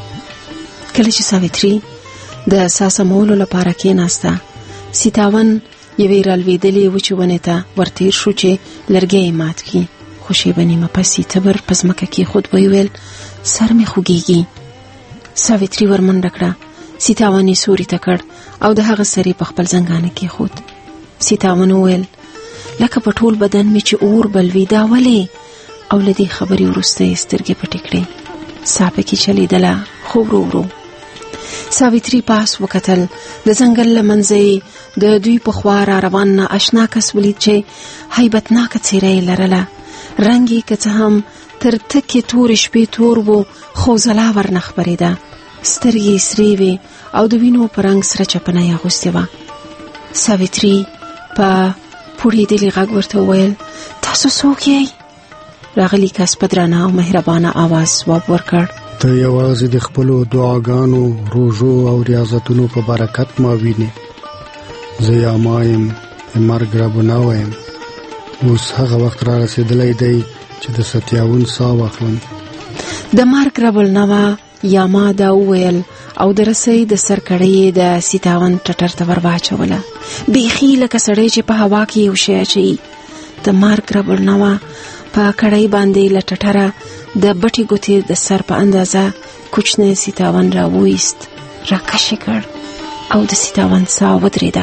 کله چې ساویتري د ساه سمولو لپاره کېناسته، سیتاون یوې رالوېدلې وچې ونې ته ورتېر شو چې لرګی یې مات کړي. خو شیبه نیمه پس یې تبر په ځمکه کېښود، ویې ویل سر مې خوږېږي. ساویتري ورمنډه کړه، سیتاون یې سوري ته کړ او د هغه سر یې په خپل زنګانه کېښود. سیتاون وویل لکه په ټول بدن مې چې اور بلوي، دا ولې؟ او له دې خبرې وروسته یې سترګې پټې کړې. ساه پکې چلېدله، خو ورو ورو. ساویتري پاس وکتل، د ځنګل له منځه د دوی په خوا را روان آشنا کس ولید چې هیبتناکه څېره یې لرله. رنګ یې که څه هم تر تکې تورې شپې تور و، خو ځلا ورنه خپرېده. سترګې یې سرې وې او د وینو په رنګ سره چپنه یې اغوستې وه. ساویتري په پوړېدلي غږ ورته وویل تاسو څوک یئ؟ راغلی کس په درانه او مهربانه آواز ځواب ورکړ ته یوازې د خپلو دعاګانو، روژو او ریاضتونو په برکت ما وینې. زه یا ما یم د مرګ ربنا وایم. اوس هغه وخت را رسېدلی دی چې د ستیاون ساه واخلم. د مرګ ربنا یا ما دا وویل او د رسۍ د سر کړۍ د سیتاون ټټر ته ور واچوله. بیخي لکه سړی چې په هوا کې یو شی اچوي. د مرګ ربنا په کړای باندې لټټره د بټي ګوتې د سر په اندازه کوچنی سیتاون را وېست، را کش کړ او د سیتاون ساه ودرېده.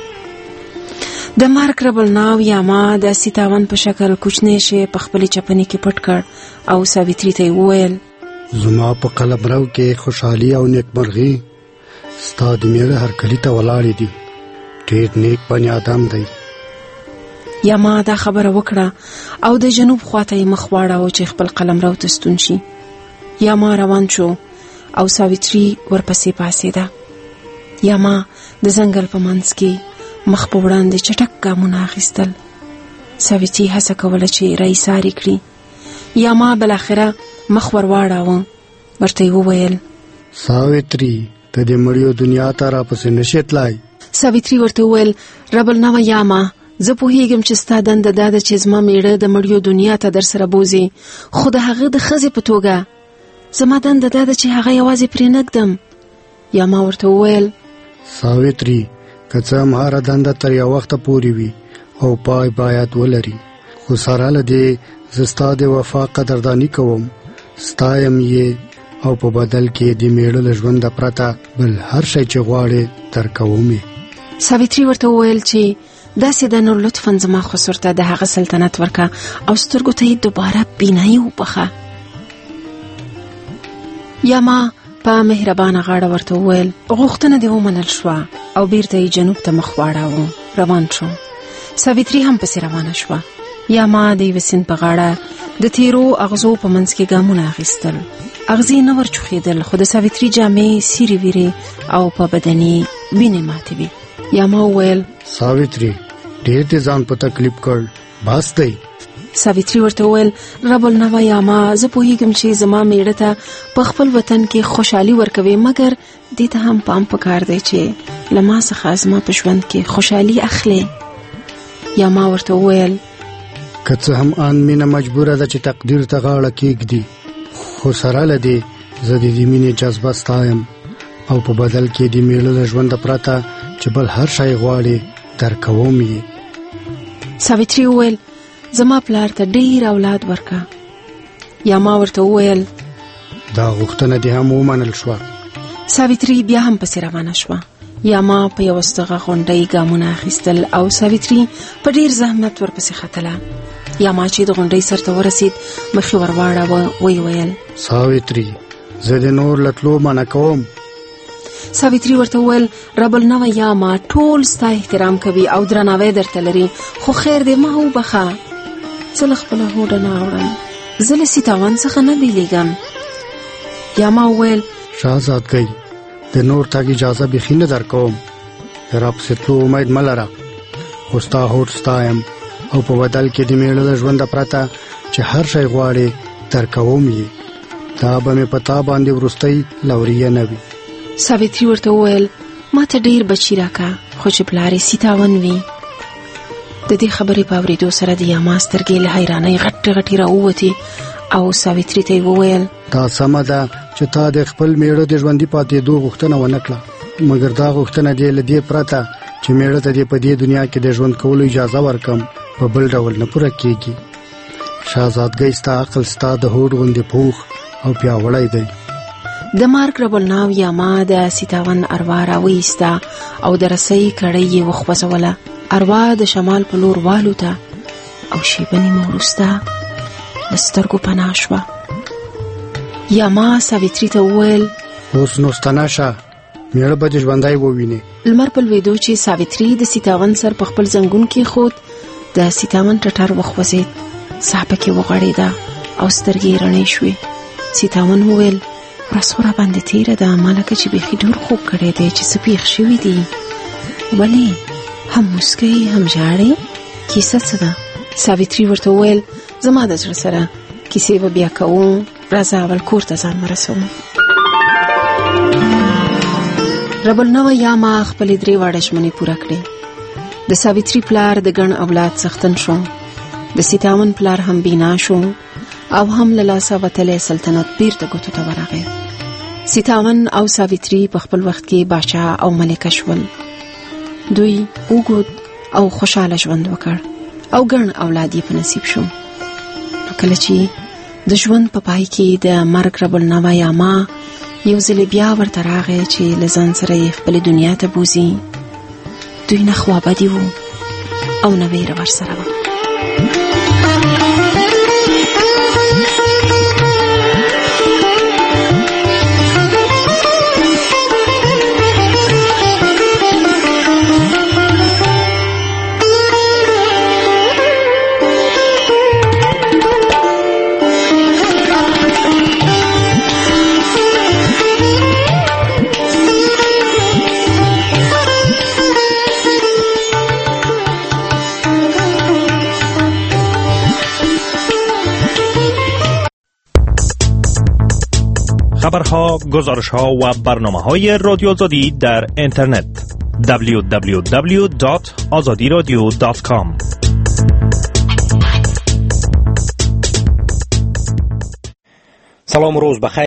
د مارک ربلناو یا ما د سیتاون په شکل کوچنی شی په خپل چپنې کې پټ کړ او ساویتری ته وویل زما په قلمرو کې خوشحالي او نیکمرغي ستا د میړه هرکلي ته ولاړې دي. ډېر نیک بني آدم دی. یا ما دا خبره وکړه او د جنوب خواته یې مخ واړاوه چې خپل قلمرو ته ستون شي. یا ما روان شو او ساویتری ورپسې پاسېده. یا ما د ځنګل په منځ کې مخ په وړاندې چټک ګامونه اخیستل. ساویتری هڅه کوله چې رایساري کړي. یا ما بالاخره مخ ور واړاوه، ورته وویل ساویتری ته د مړیو دنیا ته راپسې نشې تلای. ساویتری ورته وویل ربلناو یا ما زه پوهیږم چې ستا دنده دا ده چې زما میړه د مړیو دنیا ته در سره بوزي، خو د هغه د ښځې په توګه زما دنده دا ده چې هغه یوازې پرې نږدم. یا ما ورته وویل ساویتری که څه هم هره دنده تر یو وخته پورې وي او پای باید ولري، خو سره له دې زه ستا د وفا قدرداني کوم، ستایم یې او په بدل کې د میړه له ژونده پرته بل هر شی چې غواړې درکوم یې. ساویتری ورته وویل چې داسې ده نو لطفا زما خسر ته د هغه سلطنت ورکه او سترګو ته یې دوباره بینایي وبخه. یا ما په مهربانه غاړه ورته وویل غوښتنه دې ومنل شوه او بیرته یې جنوب ته مخ واړاوه. روان شو. ساویتری هم پسې روانه شوه. یا ما د یوه سیند په غاړه د تیرو اغزو په منځ کې ګامونه اخیستل. اغزې نه ور چوخېدل، خو د ساویتری جامې سیرې ویرې او په بدني وینې ماتې وې. یا ما وویل ساویتری ډېر دې ځان په تکلیف کړ، بس دی. ساویتری ورته وویل ربلناو یا ما زه پوهیږم چې زما میړه ته په خپل وطن کې خوشحالي ورکوي، مګر دې ته هم پام پکار دی چې له ما څخه زما په ژوند کې خوشحالي اخلي. یا ما ورته وویل که څه هم آن مینه مجبوره ده چې تقدیر ته غاړه کېږدي، خو سره له دې زه د دې مینې جذبه ستایم او په بدل کې د میړه له ژونده پرته چې بل هر شی غواړي درکوم یې. ساویتری وویل زما پلار ته ډېر اولاد ورکه. یا ما ورته وویل دا غوښتنه دې هم ومنل شوه. ساویتری بیا هم پسې روانه شوه. یا ما په یوه ستغه غونډۍ ګامونه اخیستل او ساویتری په ډېر زحمت ورپسې ختله. یا ما چې د غونډۍ سر ته ورسید مخې ور واړاوه، ویې ویل ساویتری زه د نور له تلو منع کوم. ساویتری ورته وویل ربلناو یا ما ټول ستا احترام کوي او درناوی درته لري، خو خیر دې ما وبخه، زه له خپله هوډه نه اوړم، زه له سیتاون څخه نه بیلیږم. یا ما وویل شهزادګۍ د نور تګ اجازه بیخي نه درکوم، د راپسې تلو امید مه لره، خو ستا هوډ ستایم او په بدل کې د میړه له ژونده پرته چې هر شی غواړې درکوم یې. دا به مې په تا باندې وروستی لوریه نه وي. ساویتری ورته وویل ما ته ډېر بچي راکه، خو چې پلار یې سیتاون وي. د دې خبرې په اورېدو سره د یاما سترګې له حیرانۍ غټې غټې راووتې او ساویتری ته یې وویل دا سمه ده چې تا د خپل میړه د ژوندي پاتېدو غوښتنه ونه کړه، مګر دا غوښتنه دې له دې پرته چې میړه ته دې په دې دنیا کې د ژوند کولو اجازه ورکم په بل ډول نه پوره کېږي. شهزادګۍ ستا عقل ستا د هوډ غوندې پوخ او پیاوړی دی. د مارک ربلناو یا ما د سیتاون اروا راویسته او د رسۍ کړۍ یې وخوځوله. اروا د شمال په لور والوته او شیبه نیمه وروسته له سترګو پناه شوه. یا ما ساویتری ته وویل اوس نو ستنه شه، میړه به دې ژوندی ووینې. لمر په لوېدو چې ساویتری د سیتاون سر په خپل زنګون کې خود، د سیتاون ټټر وخوځېد، ساه پکې وغړېده او سترګې یې رڼې شوې. سیتاون وویل ورځ خو راباندې تېره ده، ما لکه چې بیخي ډېر خوب کړی دی چې څه پېښ شوي دي. ولې هم موسکۍ هم ژاړې، کیسه څه ده؟ ساویتری ورته وویل زما د زړه سره کیسې به بیا کوو، راځه اول کور ته ځان ورسوم. ربلناو یا ما خپلې 3 واړه ژمنې پوره کړې. د ساویتری پلار د ګڼ اولاد څښتن شو، د سیتاون پلار هم بینا شو او هم له لاسه وتلی سلطنت بیرته ګوتو ته ورغی. سیتاون او ساویتری په خپل وخت کې باچا او ملکه شول. دوی اوږد او خوشاله ژوند وکړ او ګڼ اولاد یې په نصیب شو. کله چې د ژوند په پای کې د مرګ رب النوا یا ما یو ځل بیا ورته راغی چې له ځان سره یې خپلې دنیا ته بوځي، دوی نه خوابدي وو او نه ویره ورسره وه. خبرها، گزارشها و برنامه‌های رادیو آزادی در اینترنت www.azadiradio.com. سلام روز بخیر.